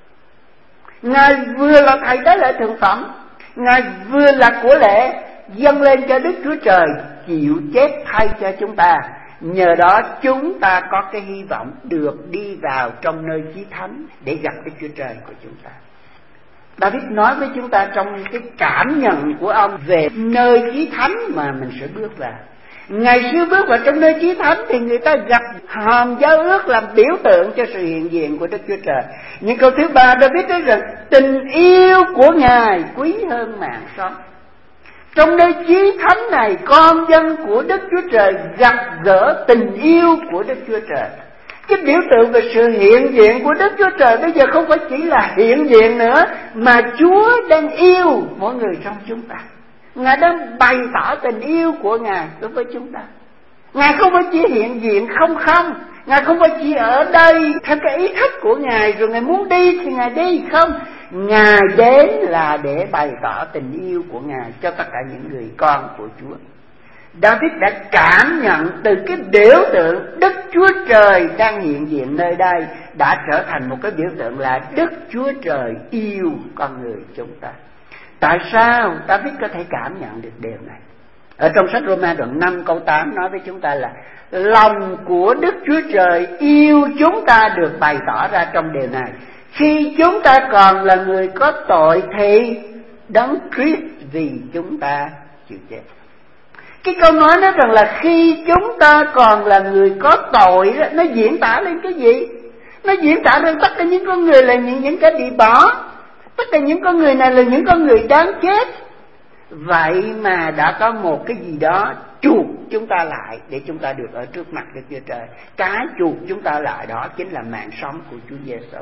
Ngài vừa là thầy tế lễ thượng phẩm, Ngài vừa là của lễ dâng lên cho Đức Chúa Trời chịu chết thay cho chúng ta. Nhờ đó chúng ta có cái hy vọng được đi vào trong nơi chí thánh để gặp Đức Chúa Trời của chúng ta. David nói với chúng ta trong cái cảm nhận của ông về nơi chí thánh mà mình sẽ bước vào. Ngày xưa bước vào trong nơi chí thánh thì người ta gặp hòm giao ước làm biểu tượng cho sự hiện diện của Đức Chúa Trời. Nhưng câu thứ 3 David nói rằng tình yêu của Ngài quý hơn mạng sống. Trong nơi chí thánh này, con dân của Đức Chúa Trời gặp gỡ tình yêu của Đức Chúa Trời. Cái biểu tượng về sự hiện diện của Đức Chúa Trời bây giờ không phải chỉ là hiện diện nữa, mà Chúa đang yêu mỗi người trong chúng ta. Ngài đang bày tỏ tình yêu của Ngài đối với chúng ta. Ngài không phải chỉ hiện diện không, Ngài không phải chỉ ở đây theo cái ý thích của Ngài, rồi Ngài muốn đi thì Ngài đi. Không, Ngài đến là để bày tỏ tình yêu của Ngài cho tất cả những người con của Chúa. David đã cảm nhận từ cái biểu tượng Đức Chúa Trời đang hiện diện nơi đây đã trở thành một cái biểu tượng là Đức Chúa Trời yêu con người chúng ta. Tại sao David có thể cảm nhận được điều này? Ở trong sách Roma đoạn 5 câu 8 nói với chúng ta là lòng của Đức Chúa Trời yêu chúng ta được bày tỏ ra trong điều này: khi chúng ta còn là người có tội thì Đấng Christ vì chúng ta chịu chết. Cái câu nói nó rằng là khi chúng ta còn là người có tội đó, nó diễn tả lên cái gì? Nó diễn tả lên tất cả những con người là những cái bị bỏ. Tất cả những con người này là những con người đáng chết. Vậy mà đã có một cái gì đó chuộc chúng ta lại để chúng ta được ở trước mặt Đức Chúa Trời. Cái chuộc chúng ta lại đó chính là mạng sống của Chúa Giêsu.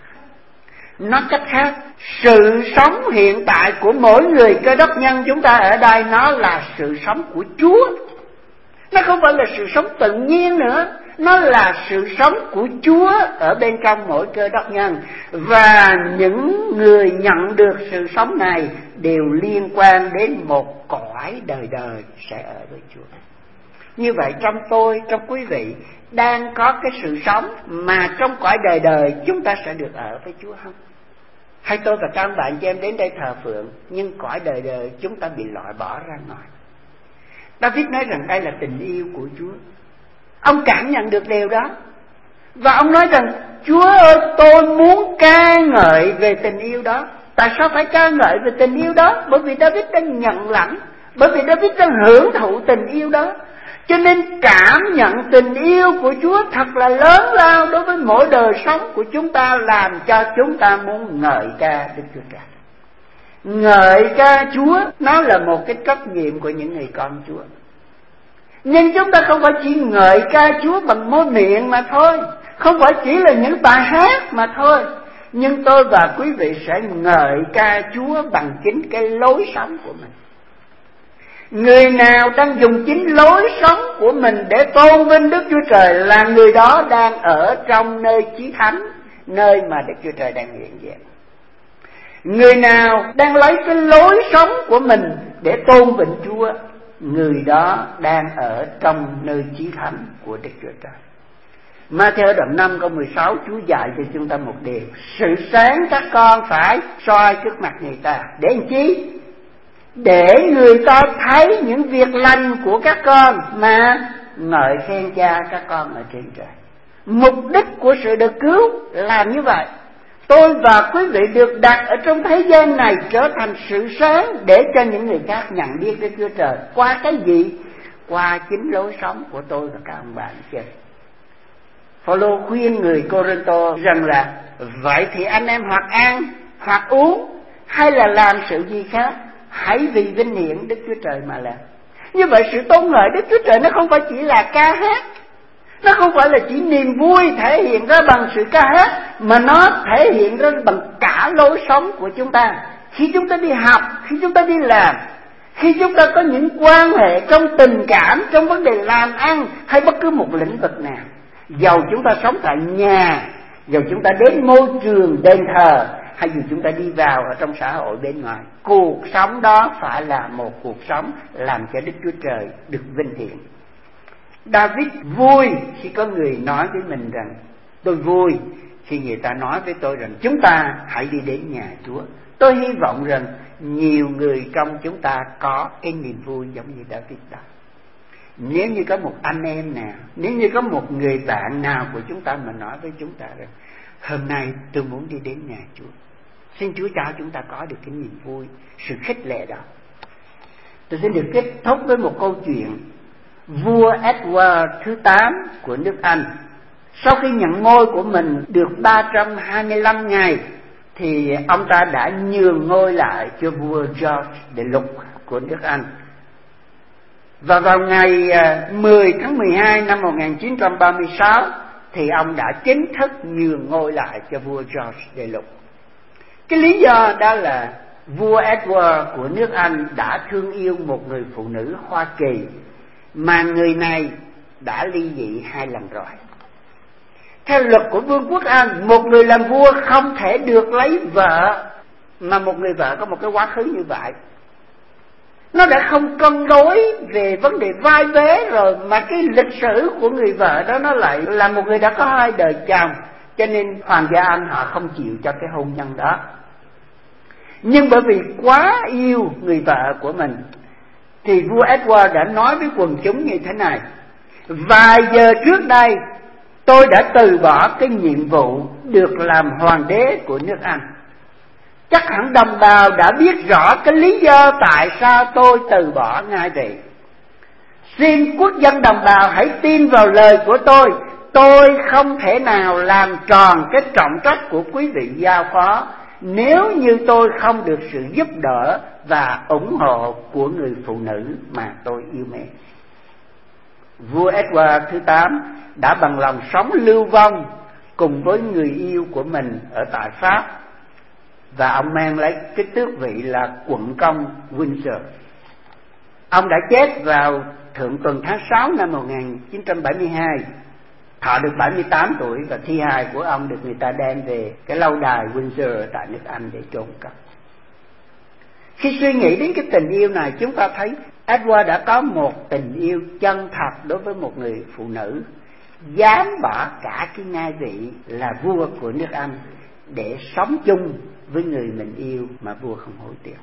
Nói cách khác, sự sống hiện tại của mỗi người Cơ Đốc nhân chúng ta ở đây nó là sự sống của Chúa. Nó không phải là sự sống tự nhiên nữa, nó là sự sống của Chúa ở bên trong mỗi Cơ Đốc nhân. Và những người nhận được sự sống này đều liên quan đến một cõi đời đời sẽ ở với Chúa. Như vậy trong tôi, trong quý vị đang có cái sự sống mà trong cõi đời đời chúng ta sẽ được ở với Chúa không? Hay tôi và các bạn chị em đến đây thờ phượng, nhưng cõi đời đời chúng ta bị loại bỏ ra ngoài? David nói rằng đây là tình yêu của Chúa. Ông cảm nhận được điều đó. Và ông nói rằng Chúa ơi, tôi muốn ca ngợi về tình yêu đó. Tại sao phải ca ngợi về tình yêu đó? Bởi vì David đang nhận lãnh, bởi vì David đang hưởng thụ tình yêu đó. Cho nên cảm nhận tình yêu của Chúa thật là lớn lao đối với mỗi đời sống của chúng ta, làm cho chúng ta muốn ngợi ca Đức Chúa Trời. Ngợi ca Chúa nó là một cái trách nhiệm của những người con Chúa. Nhưng chúng ta không phải chỉ ngợi ca Chúa bằng môi miệng mà thôi, không phải chỉ là những bài hát mà thôi, nhưng tôi và quý vị sẽ ngợi ca Chúa bằng chính cái lối sống của mình. Người nào đang dùng chính lối sống của mình để tôn vinh Đức Chúa Trời là người đó đang ở trong nơi chí thánh, nơi mà Đức Chúa Trời đang hiện diện. Người nào đang lấy cái lối sống của mình để tôn vinh Chúa, người đó đang ở trong nơi chí thánh của Đức Chúa Trời. Ma-thi-ơ đoạn 5 câu 16 Chúa dạy cho chúng ta một điều: sự sáng các con phải soi trước mặt người ta. Để làm chi? Để người ta thấy những việc lành của các con mà ngợi khen Cha các con ở trên trời. Mục đích của sự được cứu làm như vậy. Tôi và quý vị được đặt ở trong thế gian này trở thành sự sáng để cho những người khác nhận biết Đức Chúa Trời. Qua cái gì? Qua chính lối sống của tôi và các ông bạn chơi. Phaolô khuyên người Cô-rinh-tô rằng là vậy thì anh em hoặc ăn, hoặc uống, hay là làm sự gì khác, hãy vì vinh hiển Đức Chúa Trời mà làm. Như vậy sự tôn ngợi Đức Chúa Trời nó không phải chỉ là ca hát, nó không phải là chỉ niềm vui thể hiện ra bằng sự ca hát, mà nó thể hiện ra bằng cả lối sống của chúng ta. Khi chúng ta đi học, khi chúng ta đi làm, khi chúng ta có những quan hệ trong tình cảm, trong vấn đề làm ăn hay bất cứ một lĩnh vực nào, dầu chúng ta sống tại nhà, dầu chúng ta đến môi trường đền thờ, hay dù chúng ta đi vào ở trong xã hội bên ngoài, cuộc sống đó phải là một cuộc sống làm cho Đức Chúa Trời được vinh hiển. David vui khi có người nói với mình rằng tôi vui khi người ta nói với tôi rằng chúng ta hãy đi đến nhà Chúa. Tôi hy vọng rằng nhiều người trong chúng ta có cái niềm vui giống như David đó. Nếu như có một anh em nào, nếu như có một người bạn nào của chúng ta mà nói với chúng ta rằng hôm nay tôi muốn đi đến nhà Chúa, xin Chúa cho chúng ta có được cái niềm vui, sự khích lệ đó. Tôi sẽ được kết thúc với một câu chuyện. Vua Edward thứ 8 của nước Anh, sau khi nhận ngôi của mình được 325 ngày, thì ông ta đã nhường ngôi lại cho vua George đệ Lục của nước Anh. Và vào ngày 10 tháng 12 năm 1936 thì ông đã chính thức nhường ngôi lại cho vua George đệ Lục. Cái lý do đó là vua Edward của nước Anh đã thương yêu một người phụ nữ Hoa Kỳ mà người này đã ly dị 2 lần rồi. Theo luật của Vương quốc Anh, một người làm vua không thể được lấy vợ mà một người vợ có một cái quá khứ như vậy. Nó đã không cân đối về vấn đề vai vế rồi, mà cái lịch sử của người vợ đó nó lại là một người đã có 2 đời chồng, cho nên hoàng gia Anh họ không chịu cho cái hôn nhân đó. Nhưng bởi vì quá yêu người vợ của mình thì vua Edward đã nói với quần chúng như thế này: vài giờ trước đây tôi đã từ bỏ cái nhiệm vụ được làm hoàng đế của nước Anh. Chắc hẳn đồng bào đã biết rõ cái lý do tại sao tôi từ bỏ ngai vị. Xin quốc dân đồng bào hãy tin vào lời của tôi không thể nào làm tròn cái trọng trách của quý vị giao phó nếu như tôi không được sự giúp đỡ và ủng hộ của người phụ nữ mà tôi yêu mến. Vua Edward thứ 8 đã bằng lòng sống lưu vong cùng với người yêu của mình ở tại Pháp, và ông mang lấy cái tước vị là quận công Windsor. Ông đã chết vào thượng tuần tháng 6 năm 1972, thọ được 78 tuổi, và thi hài của ông được người ta đem về cái lâu đài Windsor tại nước Anh để chôn cất. Khi suy nghĩ đến cái tình yêu này, chúng ta thấy Edward đã có một tình yêu chân thật đối với một người phụ nữ, dám bỏ cả cái ngai vị là vua của nước Anh để sống chung với người mình yêu mà vua không hối tiếc.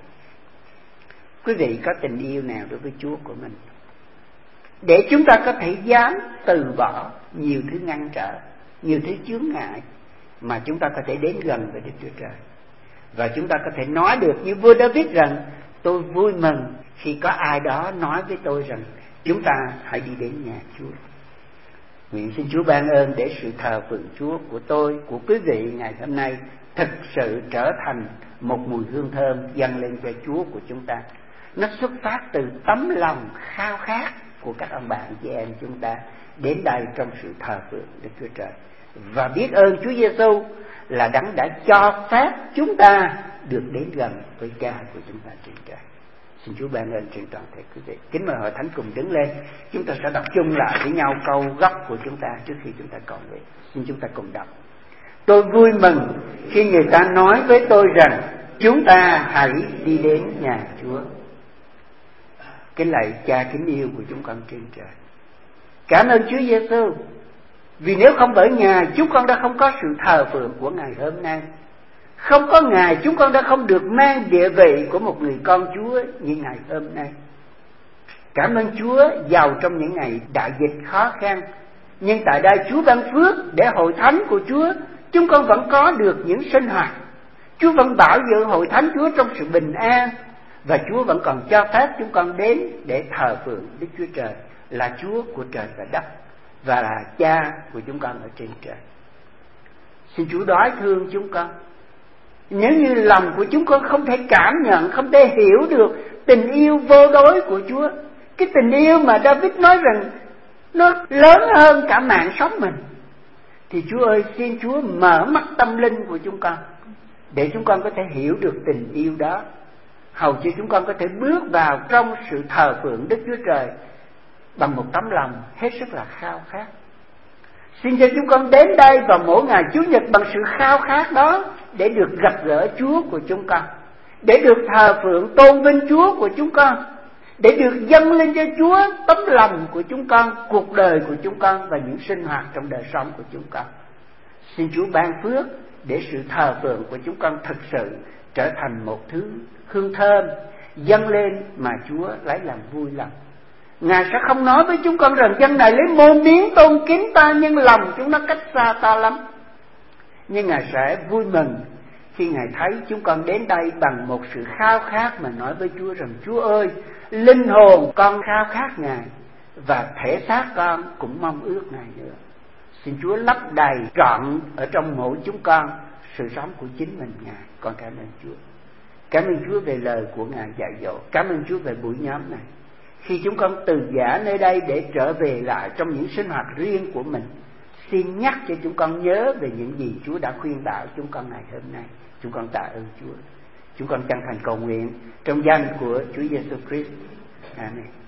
Quý vị có tình yêu nào đối với Chúa của mình để chúng ta có thể dám từ bỏ nhiều thứ ngăn trở, nhiều thứ chướng ngại, mà chúng ta có thể đến gần với Đức Chúa Trời? Và chúng ta có thể nói được như vua David rằng: tôi vui mừng khi có ai đó nói với tôi rằng chúng ta hãy đi đến nhà Chúa. Nguyện xin Chúa ban ơn để sự thờ phượng Chúa của tôi, của quý vị ngày hôm nay thực sự trở thành một mùi hương thơm dâng lên cho Chúa của chúng ta. Nó xuất phát từ tấm lòng khao khát của các ông bạn chị em chúng ta đến đây trong sự thờ phượng Đức Chúa Trời, và biết ơn Chúa Giêsu là Đấng đã cho phép chúng ta được đến gần với Cha của chúng ta trên trời. Xin Chúa ban ơn trên toàn thể quý vị. Kính mời hội thánh cùng đứng lên. Chúng ta sẽ đọc chung lại với nhau câu gốc của chúng ta trước khi chúng ta cầu nguyện. Xin chúng ta cùng đọc. Tôi vui mừng khi người ta nói với tôi rằng chúng ta hãy đi đến nhà Chúa. Kính lạy Cha kính yêu của chúng con trên trời, cảm ơn Chúa Giêsu, vì nếu không bởi Ngài, chúng con đã không có sự thờ phượng của Ngài hôm nay. Không có Ngài, chúng con đã không được mang địa vị của một người con Chúa như ngày hôm nay. Cảm ơn Chúa, giàu trong những ngày đại dịch khó khăn, nhưng tại đây Chúa ban phước để hội thánh của Chúa chúng con vẫn có được những sinh hoạt. Chúa vẫn bảo vệ hội thánh Chúa trong sự bình an, và Chúa vẫn còn cho phép chúng con đến để thờ phượng Đức Chúa Trời là Chúa của trời và đất, và là Cha của chúng con ở trên trời. Xin Chúa đoái thương chúng con. Nếu như lòng của chúng con không thể cảm nhận, không thể hiểu được tình yêu vô đối của Chúa, cái tình yêu mà David nói rằng nó lớn hơn cả mạng sống mình, thì Chúa ơi, xin Chúa mở mắt tâm linh của chúng con để chúng con có thể hiểu được tình yêu đó, hầu cho chúng con có thể bước vào trong sự thờ phượng Đức Chúa Trời bằng một tấm lòng hết sức là khao khát. Xin cho chúng con đến đây vào mỗi ngày Chủ nhật bằng sự khao khát đó, để được gặp gỡ Chúa của chúng con, để được thờ phượng tôn vinh Chúa của chúng con, để được dâng lên cho Chúa tấm lòng của chúng con, cuộc đời của chúng con và những sinh hoạt trong đời sống của chúng con. Xin Chúa ban phước để sự thờ phượng của chúng con thực sự trở thành một thứ hương thơm dâng lên mà Chúa lấy làm vui lòng. Ngài sẽ không nói với chúng con rằng dân này lấy môn miếng tôn kính ta, nhưng lòng chúng nó cách xa ta lắm. Nhưng Ngài sẽ vui mừng khi Ngài thấy chúng con đến đây bằng một sự khao khát mà nói với Chúa rằng: Chúa ơi, linh hồn con khao khát Ngài, và thể xác con cũng mong ước Ngài nữa. Xin Chúa lấp đầy trọn ở trong mỗi chúng con sự sống của chính mình Ngài. Con cảm ơn Chúa. Cảm ơn Chúa về lời của Ngài dạy dỗ. Cảm ơn Chúa về buổi nhóm này. Khi chúng con từ giã nơi đây để trở về lại trong những sinh hoạt riêng của mình, xin nhắc cho chúng con nhớ về những gì Chúa đã khuyên bảo chúng con ngày hôm nay. Chúng con tạ ơn Chúa. Chúng con chân thành cầu nguyện trong danh của Chúa Giêsu Christ. Amen.